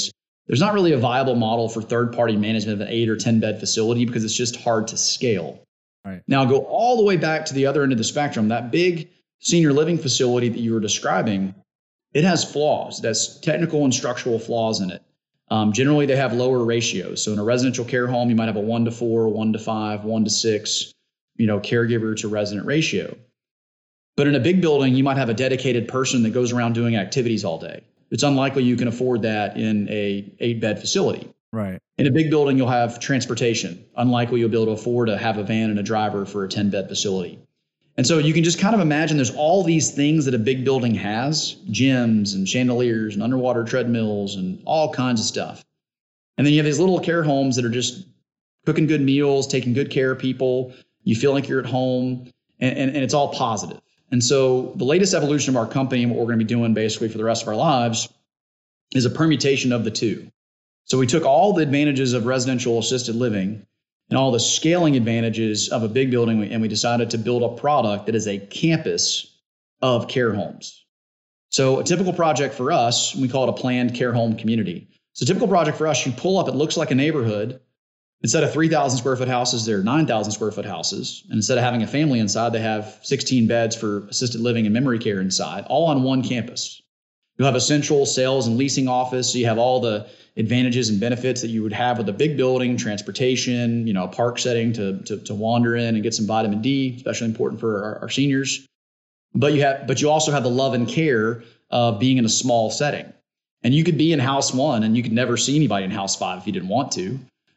there's not really a viable model for third-party management of an 8 or 10 bed facility because it's just hard to scale. Right. Now go all the way back to the other end of the spectrum. That big senior living facility that you were describing, it has flaws. It has technical and structural flaws in it. Generally, they have lower ratios. So in a residential care home, you might have a 1-to-4, 1-to-5, 1-to-6, caregiver to resident ratio. But in a big building, you might have a dedicated person that goes around doing activities all day. It's unlikely you can afford that in a 8-bed facility. Right. In a big building, you'll have transportation. Unlikely you'll be able to afford to have a van and a driver for a 10-bed facility. And so you can just kind of imagine there's all these things that a big building has, gyms and chandeliers and underwater treadmills and all kinds of stuff. And then you have these little care homes that are just cooking good meals, taking good care of people. You feel like you're at home, and it's all positive. And so the latest evolution of our company and what we're going to be doing basically for the rest of our lives is a permutation of the two. So we took all the advantages of residential assisted living and all the scaling advantages of a big building, and we decided to build a product that is a campus of care homes. So a typical project for us, we call it a planned care home community. So a typical project for us, you pull up, it looks like a neighborhood. Instead of 3,000 square foot houses, there are 9,000 square foot houses. And instead of having a family inside, they have 16 beds for assisted living and memory care inside, all on one campus. You'll have a central sales and leasing office. So you have all the advantages and benefits that you would have with a big building, transportation, a park setting to wander in and get some vitamin D, especially important for our seniors. But you also have the love and care of being in a small setting. And you could be in house 1 and you could never see anybody in house 5 if you didn't want to.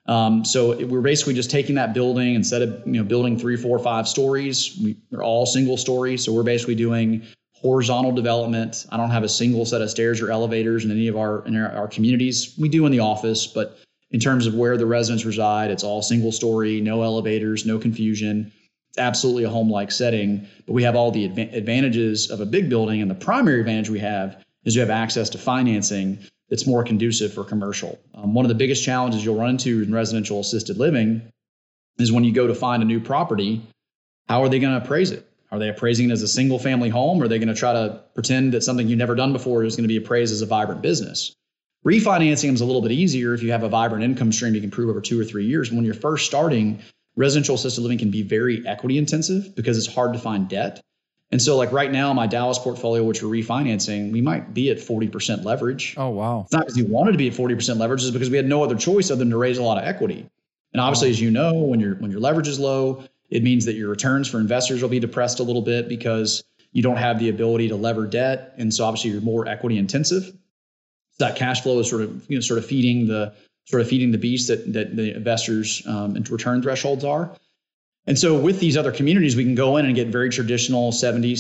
We're basically just taking that building, instead of building 3, 4, 5 stories, they're all single stories. So we're basically doing horizontal development. I don't have a single set of stairs or elevators in any of our communities. We do in the office, but in terms of where the residents reside, it's all single story, no elevators, no confusion. It's absolutely a home-like setting, but we have all the advantages of a big building. And the primary advantage we have is you have access to financing that's more conducive for commercial. One of the biggest challenges you'll run into in residential assisted living is when you go to find a new property, how are they going to appraise it? Are they appraising it as a single family home? Or are they going to try to pretend that something you've never done before is going to be appraised as a vibrant business? Refinancing is a little bit easier if you have a vibrant income stream you can prove over 2 or 3 years. When you're first starting, residential assisted living can be very equity intensive because it's hard to find debt. And so like right now, my Dallas portfolio, which we're refinancing, we might be at 40% leverage. Oh, wow. It's not because we wanted to be at 40% leverage, it's because we had no other choice other than to raise a lot of equity. And obviously, as you know, when your leverage is low, it means that your returns for investors will be depressed a little bit because you don't have the ability to lever debt. And so obviously you're more equity intensive. So that cash flow is sort of feeding the beast that the investors and return thresholds are. And so with these other communities, we can go in and get very traditional 70,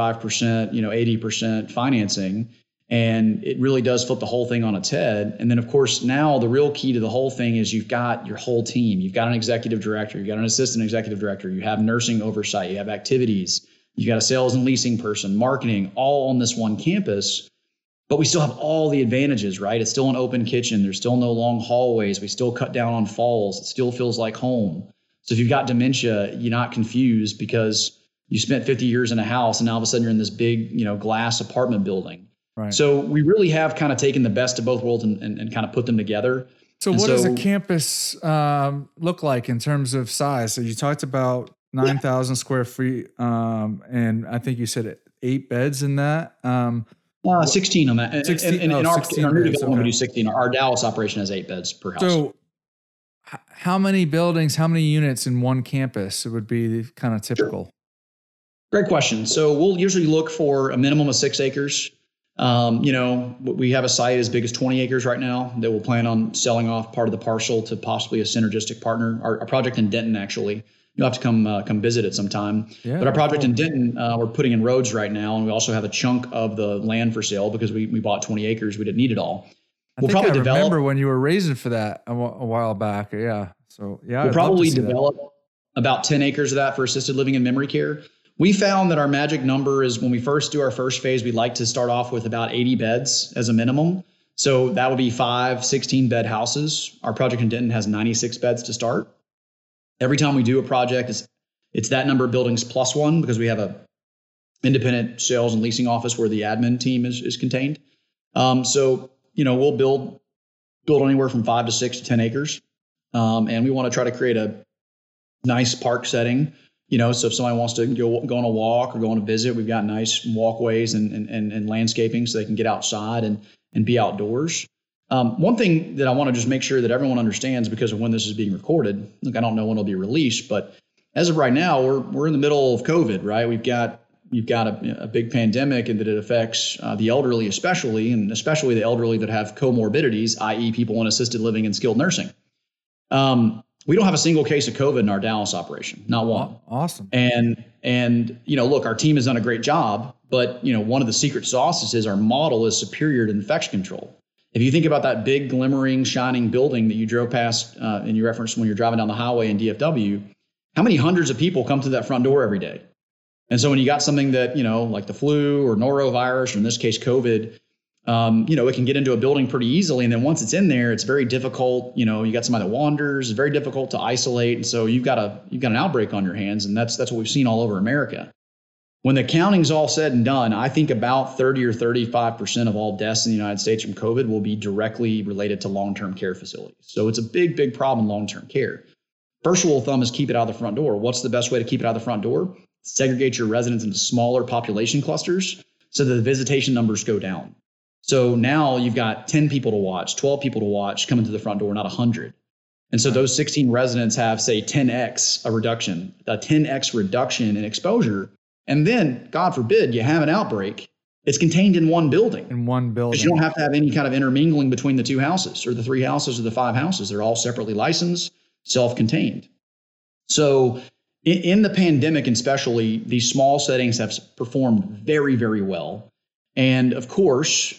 75%, 80% financing. And it really does flip the whole thing on its head. And then, of course, now the real key to the whole thing is you've got your whole team. You've got an executive director. You've got an assistant executive director. You have nursing oversight. You have activities. You've got a sales and leasing person, marketing, all on this one campus. But we still have all the advantages, right? It's still an open kitchen. There's still no long hallways. We still cut down on falls. It still feels like home. So if you've got dementia, you're not confused because you spent 50 years in a house and now all of a sudden you're in this big, glass apartment building. Right. So we really have kind of taken the best of both worlds and kind of put them together. So what does a campus look like in terms of size? So you talked about 9,000 square feet, and I think you said 8 beds in that. 16 on that. 16, in our new development, we do 16. Our Dallas operation has 8 beds per house. So how many buildings, how many units in one campus would be kind of typical? Sure. Great question. So we'll usually look for a minimum of 6 acres. We have a site as big as 20 acres right now that we'll plan on selling off part of the parcel to possibly a synergistic partner. Our project in Denton, actually, you'll have to come visit it sometime. Yeah, but our project in Denton, we're putting in roads right now, and we also have a chunk of the land for sale because we bought 20 acres. We didn't need it all. I remember when you were raising for that a while back. Yeah. So yeah, we'll probably develop about 10 acres of that for assisted living and memory care. We found that our magic number is when we first do our first phase, we like to start off with about 80 beds as a minimum. So that would be 5 16 bed houses. Our project in Denton has 96 beds to start. Every time we do a project, it's that number of buildings plus one because we have a independent sales and leasing office where the admin team is contained. We'll build build anywhere from 5 to 6 to 10 acres. And we want to try to create a nice park setting. So if somebody wants to go on a walk or go on a visit, we've got nice walkways and landscaping so they can get outside and be outdoors. One thing that I want to just make sure that everyone understands, because of when this is being recorded, look, I don't know when it'll be released, but as of right now, we're in the middle of COVID, right? You've got a big pandemic, and that it affects the elderly especially, and especially the elderly that have comorbidities, i.e. people in assisted living and skilled nursing. We don't have a single case of COVID in our Dallas operation, not one. Awesome. And look, our team has done a great job, but one of the secret sauces is our model is superior to infection control. If you think about that big glimmering, shining building that you drove past and you referenced when you're driving down the highway in DFW, how many hundreds of people come through that front door every day? And so when you got something that, like the flu or norovirus, or in this case, COVID, it can get into a building pretty easily. And then once it's in there, it's very difficult. You got somebody that wanders, it's very difficult to isolate. And so you've got an outbreak on your hands. And that's what we've seen all over America. When the counting's all said and done, I think about 30 or 35% of all deaths in the United States from COVID will be directly related to long-term care facilities. So it's a big, big problem, long-term care. First rule of thumb is keep it out of the front door. What's the best way to keep it out of the front door? Segregate your residents into smaller population clusters so that the visitation numbers go down. So now you've got 10 people to watch, 12 people to watch coming to the front door, not 100. And so those 16 residents have, say, 10x a reduction in exposure. And then, God forbid, you have an outbreak. It's contained in one building. Because you don't have to have any kind of intermingling between the 2 houses or the 3 houses or the 5 houses. They're all separately licensed, self-contained. So in the pandemic, especially, these small settings have performed very, very well. And of course,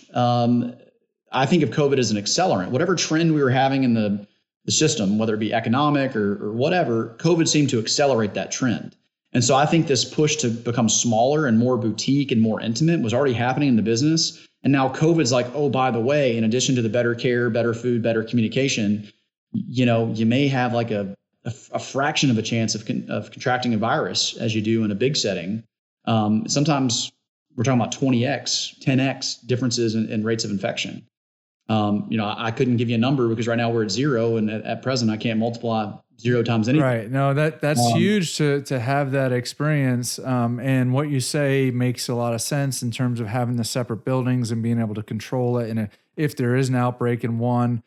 I think of COVID as an accelerant. Whatever trend we were having in the system, whether it be economic or whatever, COVID seemed to accelerate that trend. And so I think this push to become smaller and more boutique and more intimate was already happening in the business. And now COVID's like, oh, by the way, in addition to the better care, better food, better communication, you may have like a fraction of a chance of contracting a virus as you do in a big setting. Sometimes we're talking about 20x, 10x differences in rates of infection. I couldn't give you a number because right now we're at 0, and at present I can't multiply 0 times anything. Right. No, that's huge to have that experience. And what you say makes a lot of sense in terms of having the separate buildings and being able to control it. And if there is an outbreak in one,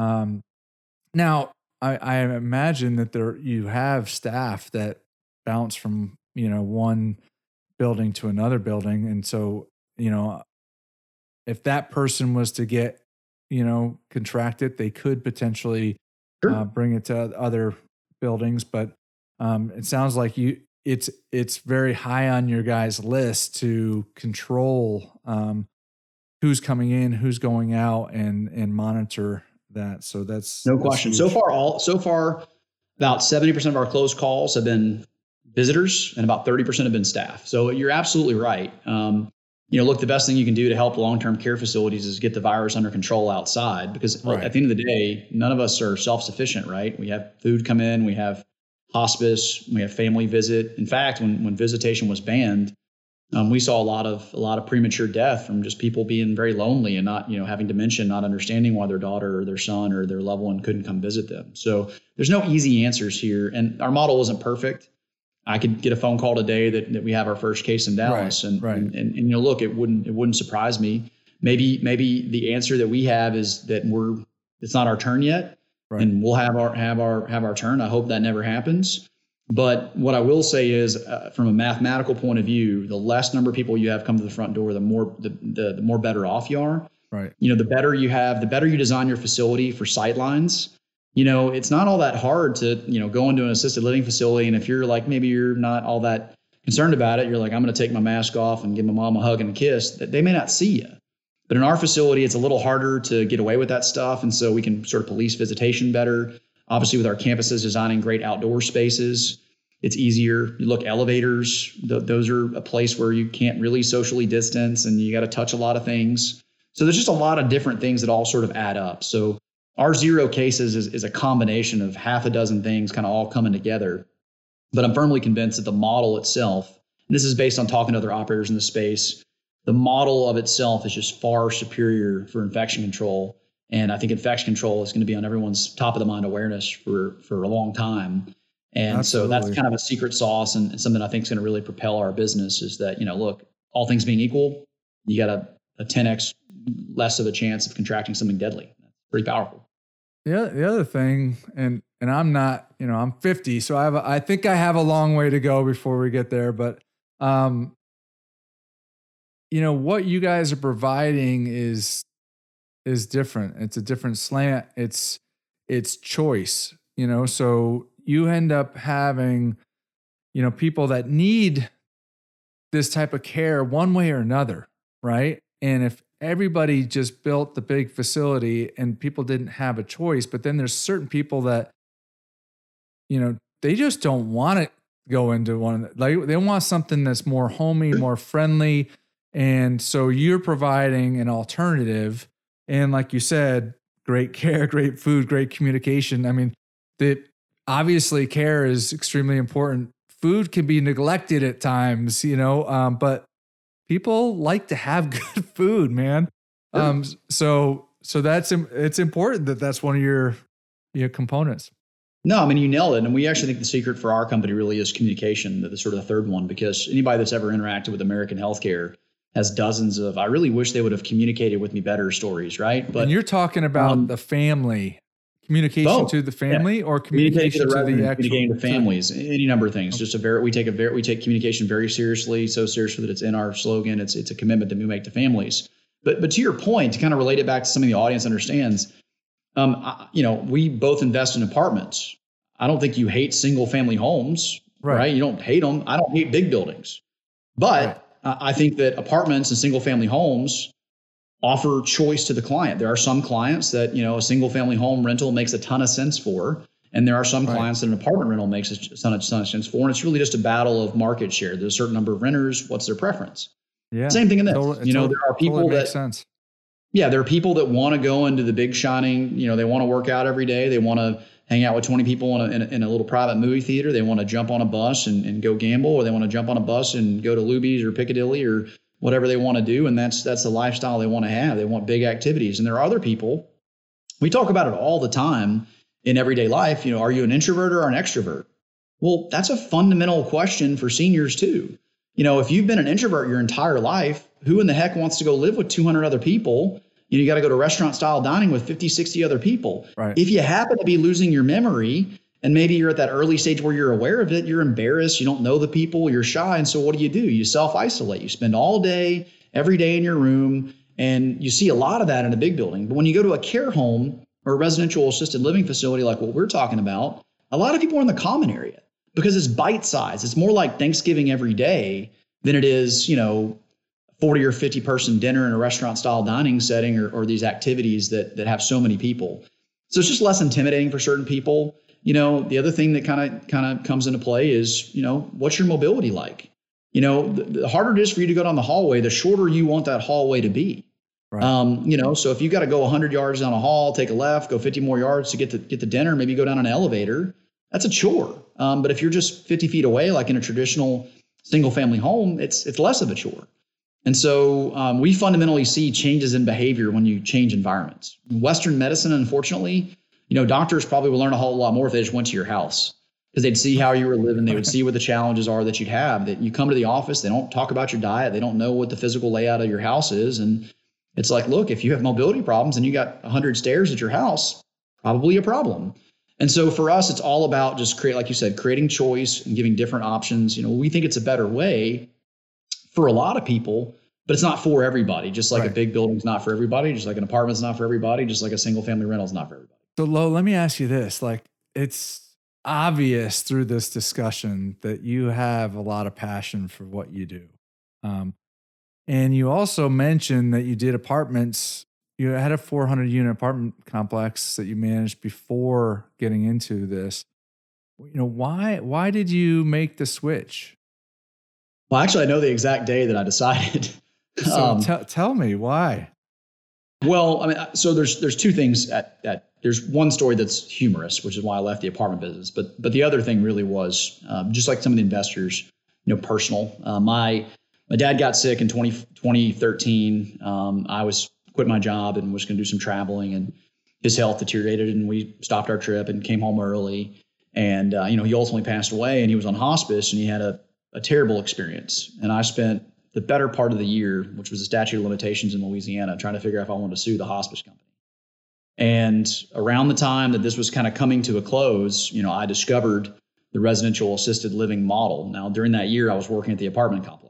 now I imagine that you have staff that bounce from, one building to another building. And so, if that person was to get, contract it, they could potentially bring it to other buildings. But it sounds like it's very high on your guys' list to control who's coming in, who's going out, and monitor that. So that's no question. So far, about 70% of our closed calls have been visitors, and about 30% have been staff. So you're absolutely right. Look, the best thing you can do to help long-term care facilities is get the virus under control outside, because at the end of the day, none of us are self-sufficient, right? We have food come in, we have hospice, we have family visit. In fact, when visitation was banned, we saw a lot of premature death from just people being very lonely and not, having dementia, not understanding why their daughter or their son or their loved one couldn't come visit them. So there's no easy answers here, and our model isn't perfect. I could get a phone call today that we have our first case in Dallas, and look, it wouldn't surprise me. Maybe the answer that we have is that it's not our turn yet, and we'll have our turn. I hope that never happens. But what I will say is, from a mathematical point of view, the less number of people you have come to the front door, the more better off you are. Right. The better you have, the better you design your facility for sight lines. It's not all that hard to, go into an assisted living facility. And if you're like, maybe you're not all that concerned about it, you're like, I'm going to take my mask off and give my mom a hug and a kiss. They may not see you. But in our facility, it's a little harder to get away with that stuff. And so we can sort of police visitation better. Obviously, with our campuses designing great outdoor spaces, it's easier. You look, elevators, those are a place where you can't really socially distance and you got to touch a lot of things. So there's just a lot of different things that all sort of add up. So our 0 cases is a combination of half a dozen things kind of all coming together. But I'm firmly convinced that the model itself, and this is based on talking to other operators in the space, the model of itself is just far superior for infection control. And I think infection control is going to be on everyone's top of the mind awareness for a long time. And Absolutely. So that's kind of a secret sauce and something I think is going to really propel our business is that, look, all things being equal, you got a 10x less of a chance of contracting something deadly. That's pretty powerful. Yeah. The other thing, and I'm not, I'm 50, so I think I have a long way to go before we get there, but, what you guys are providing is different. It's a different slant. It's choice, so you end up having, people that need this type of care one way or another. Right. And if everybody just built the big facility and people didn't have a choice, but then there's certain people that, they just don't want to go into one. Like they want something that's more homey, more friendly. And so you're providing an alternative. And like you said, great care, great food, great communication. I mean, obviously care is extremely important. Food can be neglected at times, but people like to have good food, man. So it's important that that's one of your components. No, I mean, you nailed it. And we actually think the secret for our company really is communication, the sort of the third one, because anybody that's ever interacted with American healthcare has dozens of, I really wish they would have communicated with me better stories, right? But and you're talking about the family, communication to the family or communication to the actual communicating to families, any number of things. Okay. We take communication very seriously, so seriously that it's in our slogan. It's a commitment that we make to families. But to your point, to kind of relate it back to something the audience understands, we both invest in apartments. I don't think you hate single family homes, right? You don't hate them. I don't hate big buildings, but I think that apartments and single family homes offer choice to the client. There are some clients that, a single family home rental makes a ton of sense for. And there are some clients that an apartment rental makes a ton of sense for. And it's really just a battle of market share. There's a certain number of renters. What's their preference? Yeah. Same thing in this. There are people that makes sense. Yeah, there are people that want to go into the big shining, they want to work out every day. They want to hang out with 20 people in a little private movie theater. They want to jump on a bus and go gamble, or they want to jump on a bus and go to Luby's or Piccadilly or whatever they want to do. And that's the lifestyle they want to have. They want big activities. And there are other people, we talk about it all the time in everyday life. Are you an introvert or an extrovert? Well, that's a fundamental question for seniors too. If you've been an introvert your entire life, who in the heck wants to go live with 200 other people? You got to go to restaurant style dining with 50, 60 other people. Right. If you happen to be losing your memory and maybe you're at that early stage where you're aware of it, you're embarrassed, you don't know the people, you're shy. And so what do? You self-isolate. You spend all day, every day in your room. And you see a lot of that in a big building. But when you go to a care home or a residential assisted living facility like what we're talking about, a lot of people are in the common area because it's bite size. It's more like Thanksgiving every day than it is, 40 or 50 person dinner in a restaurant style dining setting or these activities that have so many people. So it's just less intimidating for certain people. The other thing that kind of comes into play is, what's your mobility like? The harder it is for you to go down the hallway, the shorter you want that hallway to be. Right. So if you got to go 100 yards down a hall, take a left, go 50 more yards to get to dinner, maybe go down an elevator, that's a chore. But if you're just 50 feet away, like in a traditional single family home, it's less of a chore. And so we fundamentally see changes in behavior when you change environments. In Western medicine, unfortunately, doctors probably will learn a whole lot more if they just went to your house because they'd see how you were living. They would see what the challenges are that you'd have, that you come to the office. They don't talk about your diet. They don't know what the physical layout of your house is. And it's like, look, if you have mobility problems and you got 100 stairs at your house, probably a problem. And so for us, it's all about just like you said, creating choice and giving different options. We think it's a better way for a lot of people, but it's not for everybody. Just like a big building's not for everybody, just like an apartment's not for everybody, just like a single family rental's not for everybody. So Lo, let me ask you this. Like, it's obvious through this discussion that you have a lot of passion for what you do. And you also mentioned that you did apartments. You had a 400 unit apartment complex that you managed before getting into this. Why did you make the switch? Well, actually, I know the exact day that I decided. So tell me why. Well, I mean, so there's two things there's one story that's humorous, which is why I left the apartment business. But the other thing really was just like some of the investors, personal. My dad got sick in 2013. I was quit my job and was going to do some traveling, and his health deteriorated, and we stopped our trip and came home early. And, he ultimately passed away, and he was on hospice, and he had a terrible experience. And I spent the better part of the year, which was the statute of limitations in Louisiana, trying to figure out if I wanted to sue the hospice company. And around the time that this was kind of coming to a close, I discovered the residential assisted living model. Now, during that year, I was working at the apartment complex.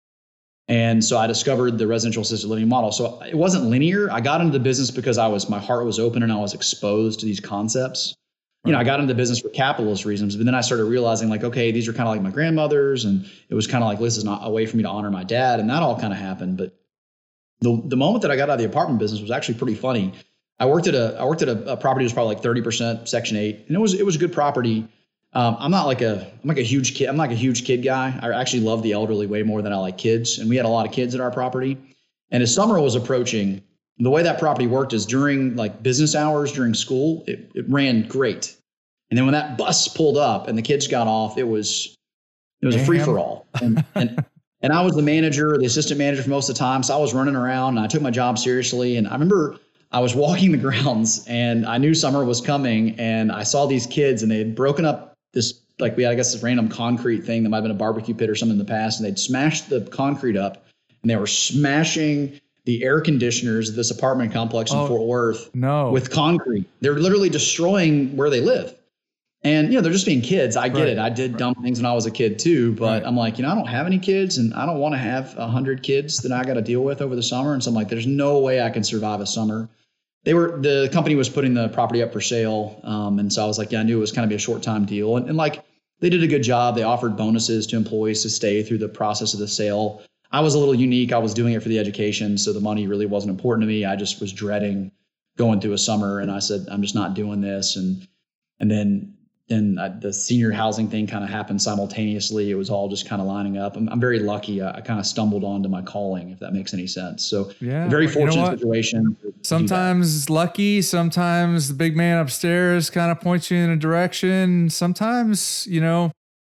And so I discovered the residential assisted living model. So it wasn't linear. I got into the business because my heart was open and I was exposed to these concepts. I got into the business for capitalist reasons, but then I started realizing like, okay, these are kind of like my grandmother's, and it was kind of like, this is not a way for me to honor my dad. And that all kind of happened. But the moment that I got out of the apartment business was actually pretty funny. I worked at a property that was probably like 30% Section 8, and it was a good property. I'm like a huge kid guy. I actually love the elderly way more than I like kids. And we had a lot of kids at our property. And as summer was approaching, the way that property worked is during like business hours during school, it ran great. And then when that bus pulled up and the kids got off, it was a free for all. And I was the manager, the assistant manager for most of the time. So I was running around and I took my job seriously. And I remember I was walking the grounds and I knew summer was coming, and I saw these kids and they had broken up this, like we had, I guess, this random concrete thing that might've been a barbecue pit or something in the past. And they'd smashed the concrete up and they were smashing the air conditioners of this apartment complex in Fort Worth with concrete. They're literally destroying where they live. And, they're just being kids. I get it. I did dumb things when I was a kid too, but I'm like, I don't have any kids and I don't want to have 100 kids that I got to deal with over the summer. And so I'm like, there's no way I can survive a summer. The company was putting the property up for sale. And so I was like, I knew it was kind of be a short time deal. And like, they did a good job. They offered bonuses to employees to stay through the process of the sale. I was a little unique. I was doing it for the education. So the money really wasn't important to me. I just was dreading going through a summer. And I said, I'm just not doing this. And then the senior housing thing kind of happened simultaneously. It was all just kind of lining up. I'm very lucky. I kind of stumbled onto my calling, if that makes any sense. So very fortunate situation. Sometimes lucky, sometimes the big man upstairs kind of points you in a direction. Sometimes, you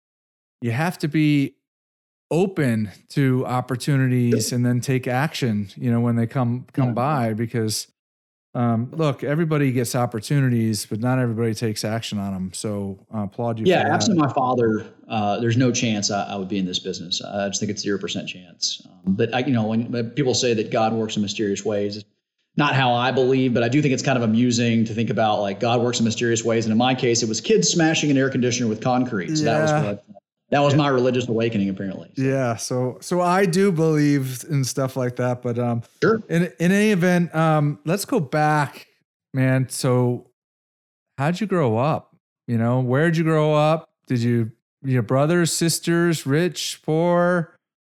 have to be open to opportunities and then take action, when they come by, because look, everybody gets opportunities, but not everybody takes action on them. So I applaud you. Yeah, absent my father, there's no chance I would be in this business. I just think it's 0% chance. But when people say that God works in mysterious ways, it's not how I believe, but I do think it's kind of amusing to think about like God works in mysterious ways. And in my case, it was kids smashing an air conditioner with concrete. So that was my religious awakening, apparently. Yeah. So I do believe in stuff like that, but sure. In any event, let's go back, man. So how'd you grow up? Where'd you grow up? Did your brothers, sisters, rich, poor?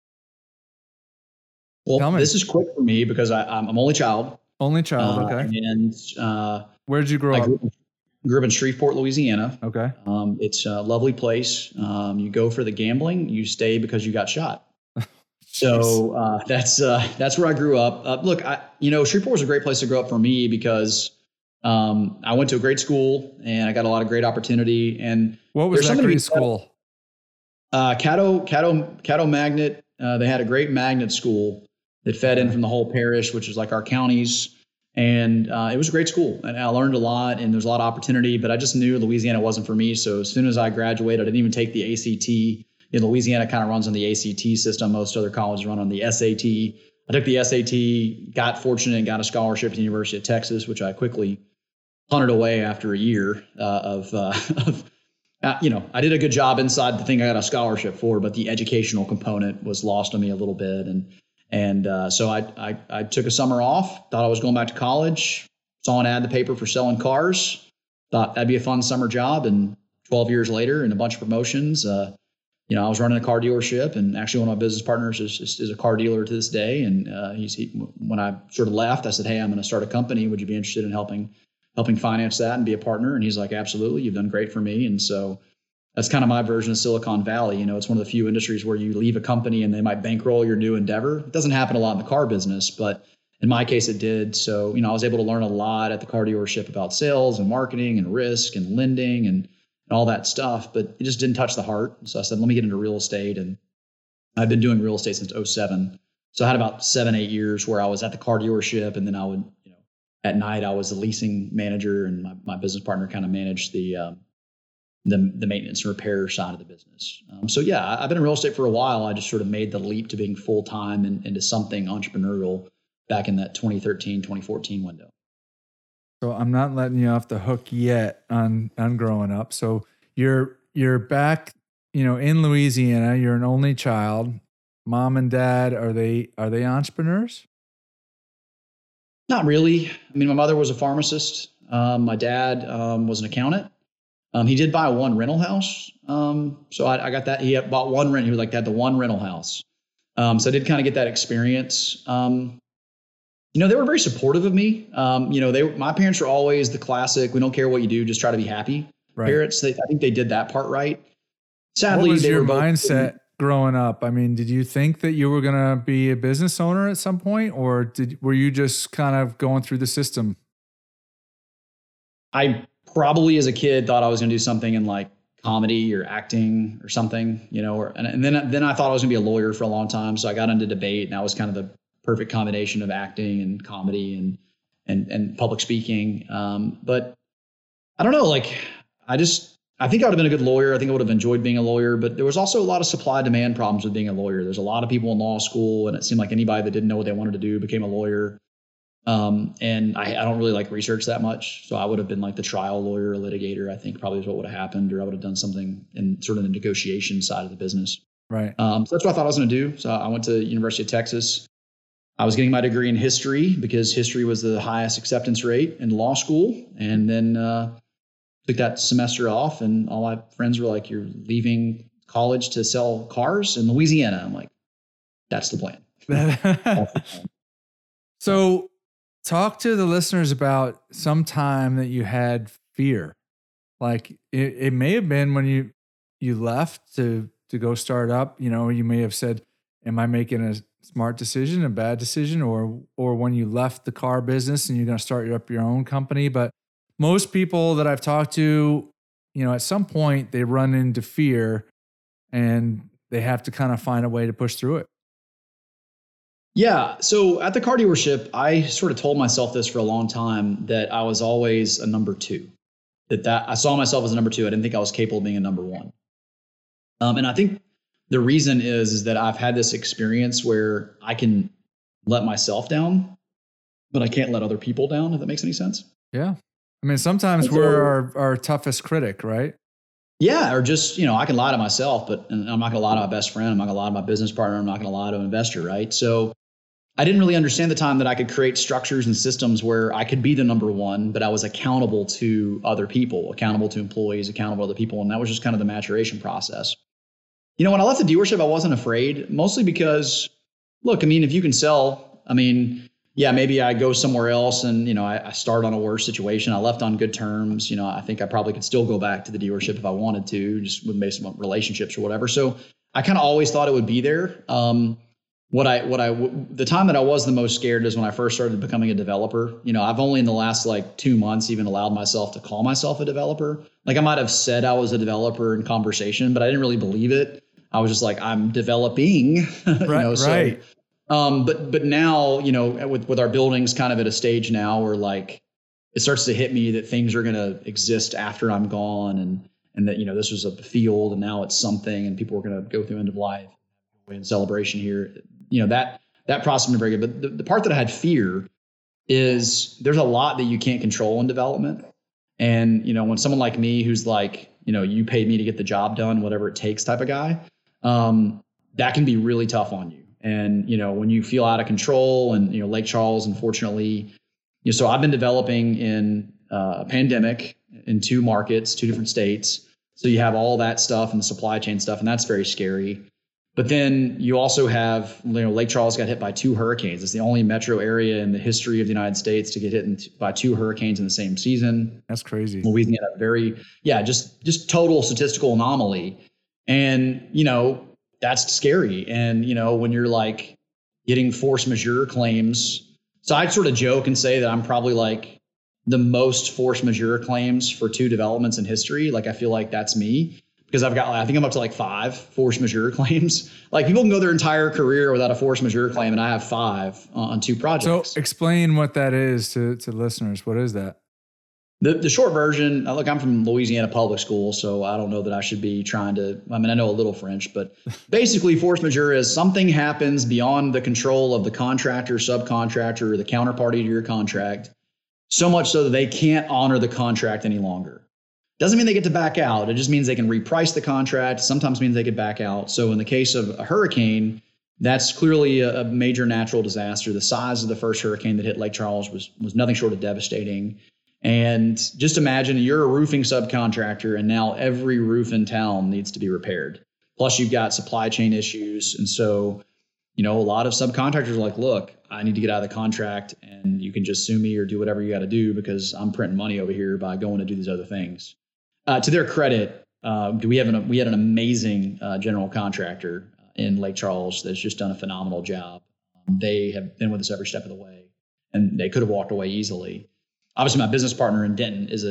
Well, this is quick for me because I'm only child. Only child, okay. And where'd you grow up? Grew up in Shreveport, Louisiana. Okay. It's a lovely place. You go for the gambling, you stay because you got shot. So that's where I grew up. Look, Shreveport was a great place to grow up for me because I went to a great school and I got a lot of great opportunity. And what was that great school? Caddo Magnet. They had a great magnet school that fed in from the whole parish, which is like our counties. And it was a great school and I learned a lot and there's a lot of opportunity, but I just knew Louisiana wasn't for me. So as soon as I graduated, I didn't even take the ACT. Louisiana kind of runs on the ACT system. Most other colleges run on the SAT. I took the SAT, got fortunate and got a scholarship to the University of Texas, which I quickly punted away after a year I did a good job inside the thing I got a scholarship for, but the educational component was lost on me a little bit. And so I took a summer off, thought I was going back to college, saw an ad in the paper for selling cars, thought that'd be a fun summer job. And 12 years later and a bunch of promotions, I was running a car dealership, and actually one of my business partners is a car dealer to this day. And when I sort of left, I said, hey, I'm going to start a company. Would you be interested in helping finance that and be a partner? And he's like, absolutely. You've done great for me. And so that's kind of my version of Silicon Valley. It's one of the few industries where you leave a company and they might bankroll your new endeavor. It doesn't happen a lot in the car business, but in my case it did. So, I was able to learn a lot at the car dealership about sales and marketing and risk and lending and all that stuff, but it just didn't touch the heart. So I said, let me get into real estate. And I've been doing real estate since 2007. So I had about 7-8 years where I was at the car dealership, and then I would, at night I was the leasing manager, and my business partner kind of managed the maintenance and repair side of the business. So yeah, I've been in real estate for a while. I just sort of made the leap to being full time and into something entrepreneurial back in that 2013, 2014 window. So I'm not letting you off the hook yet on growing up. So you're back, in Louisiana. You're an only child. Mom and dad, are they entrepreneurs? Not really. I mean, my mother was a pharmacist. My dad was an accountant. He did buy one rental house. So I got that. He had bought one rent. He was had the one rental house. So I did kind of get that experience. They were very supportive of me. My parents were always the classic, we don't care what you do, just try to be happy. Right. Parents. I think they did that part right. Sadly, what was your mindset growing up? I mean, did you think that you were going to be a business owner at some point, or were you just kind of going through the system? I probably as a kid thought I was going to do something in like comedy or acting or something, and then I thought I was going to be a lawyer for a long time. So I got into debate, and that was kind of the perfect combination of acting and comedy and public speaking. But I don't know, I think I would have been a good lawyer. I think I would have enjoyed being a lawyer, but there was also a lot of supply demand problems with being a lawyer. There's a lot of people in law school, and it seemed like anybody that didn't know what they wanted to do became a lawyer. And I don't really like research that much. So I would have been like the trial lawyer or litigator, I think probably is what would have happened, or I would have done something in sort of the negotiation side of the business. Right. So that's what I thought I was going to do. So I went to University of Texas. I was getting my degree in history because history was the highest acceptance rate in law school. And then took that semester off, and all my friends were like, you're leaving college to sell cars in Louisiana. I'm like, that's the plan. So talk to the listeners about some time that you had fear. Like it may have been when you left to go start up, you may have said, am I making a smart decision, a bad decision, or when you left the car business and you're going to start up your own company. But most people that I've talked to, at some point they run into fear and they have to kind of find a way to push through it. Yeah. So at the car dealership, I sort of told myself this for a long time, that I was always a number two, that I saw myself as a number two. I didn't think I was capable of being a number one. And I think the reason is that I've had this experience where I can let myself down, but I can't let other people down, if that makes any sense. Yeah. I mean, sometimes we're our toughest critic, right? Yeah. Or just, I can lie to myself, but I'm not going to lie to my best friend. I'm not going to lie to my business partner. I'm not going to lie to an investor, right? So I didn't really understand the time that I could create structures and systems where I could be the number one, but I was accountable to other people, accountable to employees, accountable to other people. And that was just kind of the maturation process. When I left the dealership, I wasn't afraid, mostly because, look, if you can sell, maybe I go somewhere else and, I start on a worse situation. I left on good terms. I think I probably could still go back to the dealership if I wanted to, just based on relationships or whatever. So I kind of always thought it would be there. The time that I was the most scared is when I first started becoming a developer. I've only in the last 2 months even allowed myself to call myself a developer. I might have said I was a developer in conversation, but I didn't really believe it. I was just like, I'm developing, right. Right. But now, with our buildings kind of at a stage now where it starts to hit me that things are going to exist after I'm gone, and that, this was a field and now it's something, and people are going to go through end of life and celebration here. That process has been very good. But the part that I had fear is there's a lot that you can't control in development. And, when someone like me, who's you paid me to get the job done, whatever it takes type of guy, that can be really tough on you. And, when you feel out of control and, Lake Charles, unfortunately, so I've been developing in a pandemic in 2 markets, 2 different states. So you have all that stuff and the supply chain stuff, and that's very scary. But then you also have, Lake Charles got hit by 2 hurricanes. It's the only metro area in the history of the United States to get hit by 2 hurricanes in the same season. That's crazy. Louisiana, just total statistical anomaly. And, that's scary. And, when you're getting force majeure claims. So I'd sort of joke and say that I'm probably the most force majeure claims for 2 developments in history. I feel like that's me. because I think I'm up to like 5 force majeure claims. Like people can go their entire career without a force majeure claim, and I have 5 on 2 projects. So explain what that is to listeners. What is that? The short version, look, I'm from Louisiana public school, so I don't know that I should be trying to, I know a little French, but basically force majeure is something happens beyond the control of the contractor, subcontractor, or the counterparty to your contract, so much so that they can't honor the contract any longer. Doesn't mean they get to back out. It just means they can reprice the contract. Sometimes means they could back out. So in the case of a hurricane, that's clearly a major natural disaster. The size of the first hurricane that hit Lake Charles was nothing short of devastating. And just imagine you're a roofing subcontractor, and now every roof in town needs to be repaired. Plus, you've got supply chain issues. And so, a lot of subcontractors are like, look, I need to get out of the contract, and you can just sue me or do whatever you got to do because I'm printing money over here by going to do these other things. To their credit, we had an amazing general contractor in Lake Charles that's just done a phenomenal job. They have been with us every step of the way, and they could have walked away easily. Obviously, my business partner in Denton is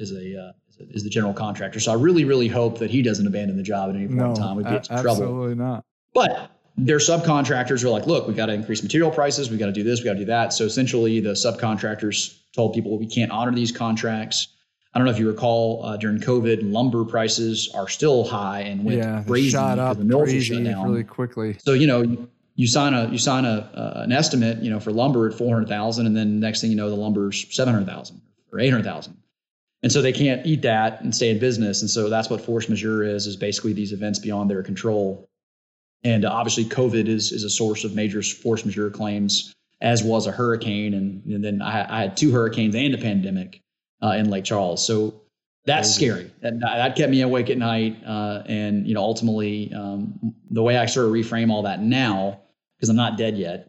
the general contractor, so I really, really hope that he doesn't abandon the job at any point in time. We'd get into trouble. Absolutely not. But their subcontractors are like, look, we got to increase material prices, we got to do this, we got to do that. So essentially, the subcontractors told people, well, we can't honor these contracts. I don't know if you recall, during COVID, lumber prices are still high and went crazy shot up because the mills were shut down really quickly. So you sign an estimate, for lumber at $400,000, and then next thing you know, the lumber's $700,000 or $800,000, and so they can't eat that and stay in business. And so that's what force majeure is basically these events beyond their control. And obviously, COVID is a source of major force majeure claims, as was a hurricane, and then I had 2 hurricanes and a pandemic in Lake Charles. So that's scary. That kept me awake at night. And ultimately, the way I sort of reframe all that now, because I'm not dead yet,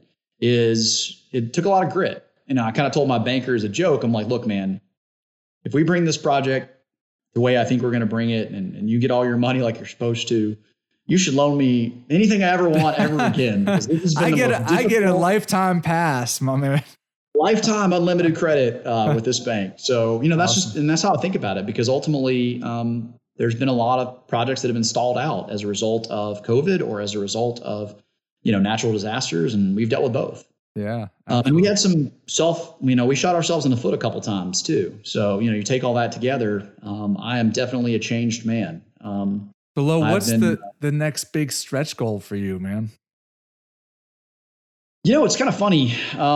is it took a lot of grit. I kind of told my banker as a joke, I'm like, look, man, if we bring this project the way I think we're going to bring it, and you get all your money like you're supposed to, you should loan me anything I ever want ever again. I get a lifetime pass, my man. Lifetime unlimited credit with this bank. So, that's awesome. That's how I think about it, because ultimately there's been a lot of projects that have been stalled out as a result of COVID or as a result of, natural disasters. And we've dealt with both. Yeah. And we had some we shot ourselves in the foot a couple times too. So, you take all that together. I am definitely a changed man. So Lo, what's the next big stretch goal for you, man? It's kind of funny.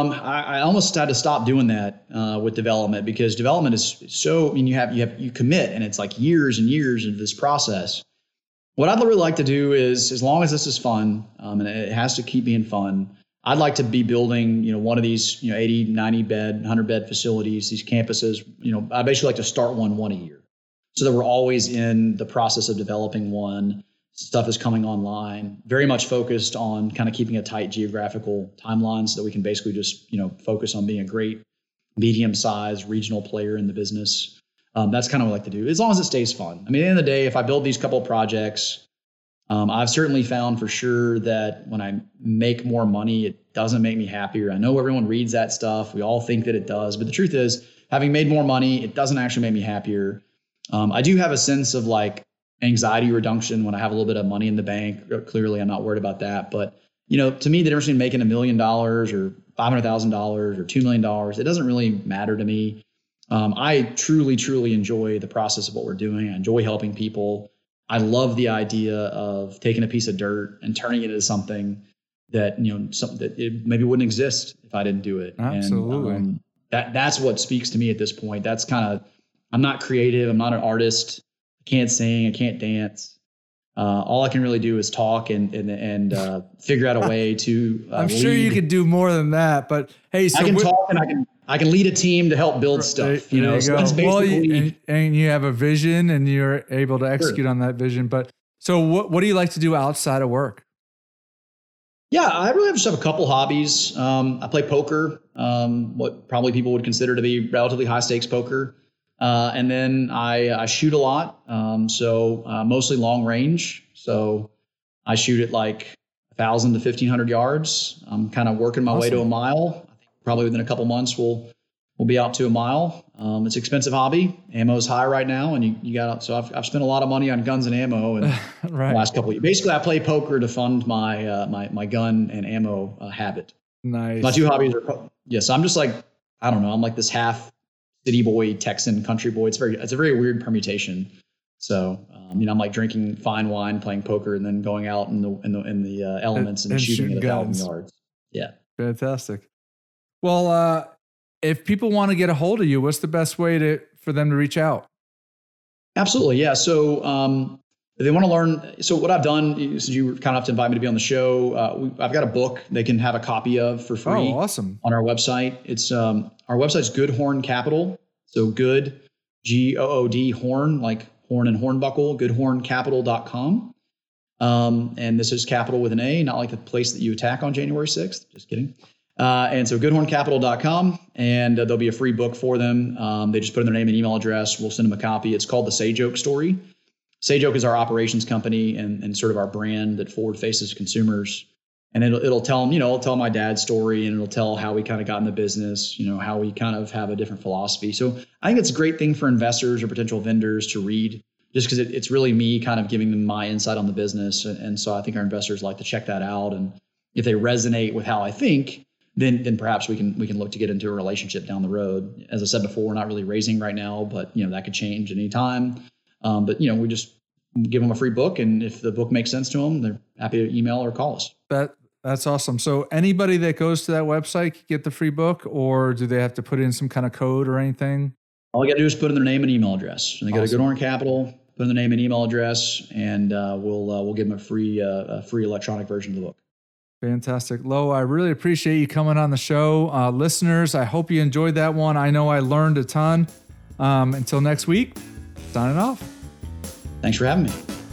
I almost had to stop doing that with development, because development is so, you commit, and it's like years and years into this process. What I'd really like to do is, as long as this is fun, and it has to keep being fun, I'd like to be building, one of these, 80, 90 bed, 100 bed facilities, these campuses. I basically like to start one a year, so that we're always in the process of developing one. Stuff is coming online, very much focused on kind of keeping a tight geographical timeline, so that we can basically just, focus on being a great medium-sized regional player in the business. That's kind of what I like to do, as long as it stays fun. At the end of the day, if I build these couple of projects, I've certainly found for sure that when I make more money, it doesn't make me happier. I know everyone reads that stuff. We all think that it does. But the truth is, having made more money, it doesn't actually make me happier. I do have a sense of anxiety reduction when I have a little bit of money in the bank. Clearly, I'm not worried about that. But, to me, the difference between making $1 million or $500,000 or $2 million, it doesn't really matter to me. I truly, truly enjoy the process of what we're doing. I enjoy helping people. I love the idea of taking a piece of dirt and turning it into something that, something that it maybe wouldn't exist if I didn't do it. Absolutely. And that's what speaks to me at this point. That's I'm not creative. I'm not an artist. I can't sing. I can't dance. All I can really do is talk and figure out a way to. I'm sure you could do more than that, but hey, so I can talk and I can lead a team to help build stuff. So that's basically. And you have a vision, and you're able to execute on that vision. But so, what do you like to do outside of work? Yeah, I really just have a couple hobbies. I play poker, what probably people would consider to be relatively high stakes poker. And then I shoot a lot. So mostly long range. So I shoot at 1,000 to 1,500 yards. I'm kind of working my way to a mile. I think probably within a couple months we'll we'll be out to a mile. It's an expensive hobby. Ammo's high right now, and you got so I've spent a lot of money on guns and ammo in right. the last couple of years. Basically, I play poker to fund my my gun and ammo habit. Nice. My two hobbies are yes. I'm just like, I don't know. I'm like this half city boy, Texan country boy. It's a very weird permutation. So I'm like drinking fine wine, playing poker, and then going out in the elements and shooting at 1,000 yards. Yeah. Fantastic. Well, if people want to get a hold of you, what's the best way for them to reach out? Absolutely. Yeah. So if they want to learn, so what I've done, since you were kind enough to invite me to be on the show, I've got a book they can have a copy of for free. Oh, awesome. On our website. It's our website's Good Horn Capital. So good, GOOD, horn, like horn and hornbuckle, goodhorncapital.com. And this is capital with an A, not like the place that you attack on January 6th. Just kidding. And so goodhorncapital.com, and there'll be a free book for them. They just put in their name and email address. We'll send them a copy. It's called The Sage Oak Story. Sage Oak is our operations company and sort of our brand that forward faces consumers. And it'll tell them, it'll tell my dad's story, and it'll tell how we kind of got in the business, how we kind of have a different philosophy. So I think it's a great thing for investors or potential vendors to read, just because it's really me kind of giving them my insight on the business. And so I think our investors like to check that out. And if they resonate with how I think, then perhaps we can look to get into a relationship down the road. As I said before, we're not really raising right now, but that could change at any time. But we just give them a free book, and if the book makes sense to them, they're happy to email or call us. That's awesome. So anybody that goes to that website can get the free book, or do they have to put in some kind of code or anything? All you got to do is put in their name and email address. And they go to Good Horn Capital, put in their name and email address, and we'll give them a free electronic version of the book. Fantastic. Lo, I really appreciate you coming on the show. Listeners, I hope you enjoyed that one. I know I learned a ton. Until next week, signing off. Thanks for having me.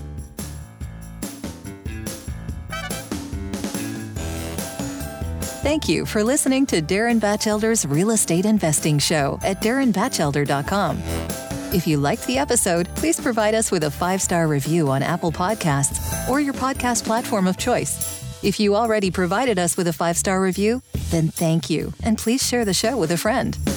Thank you for listening to Darren Batchelder's Real Estate Investing Show at darrenbatchelder.com. If you liked the episode, please provide us with a 5-star review on Apple Podcasts or your podcast platform of choice. If you already provided us with a 5-star review, then thank you, and please share the show with a friend.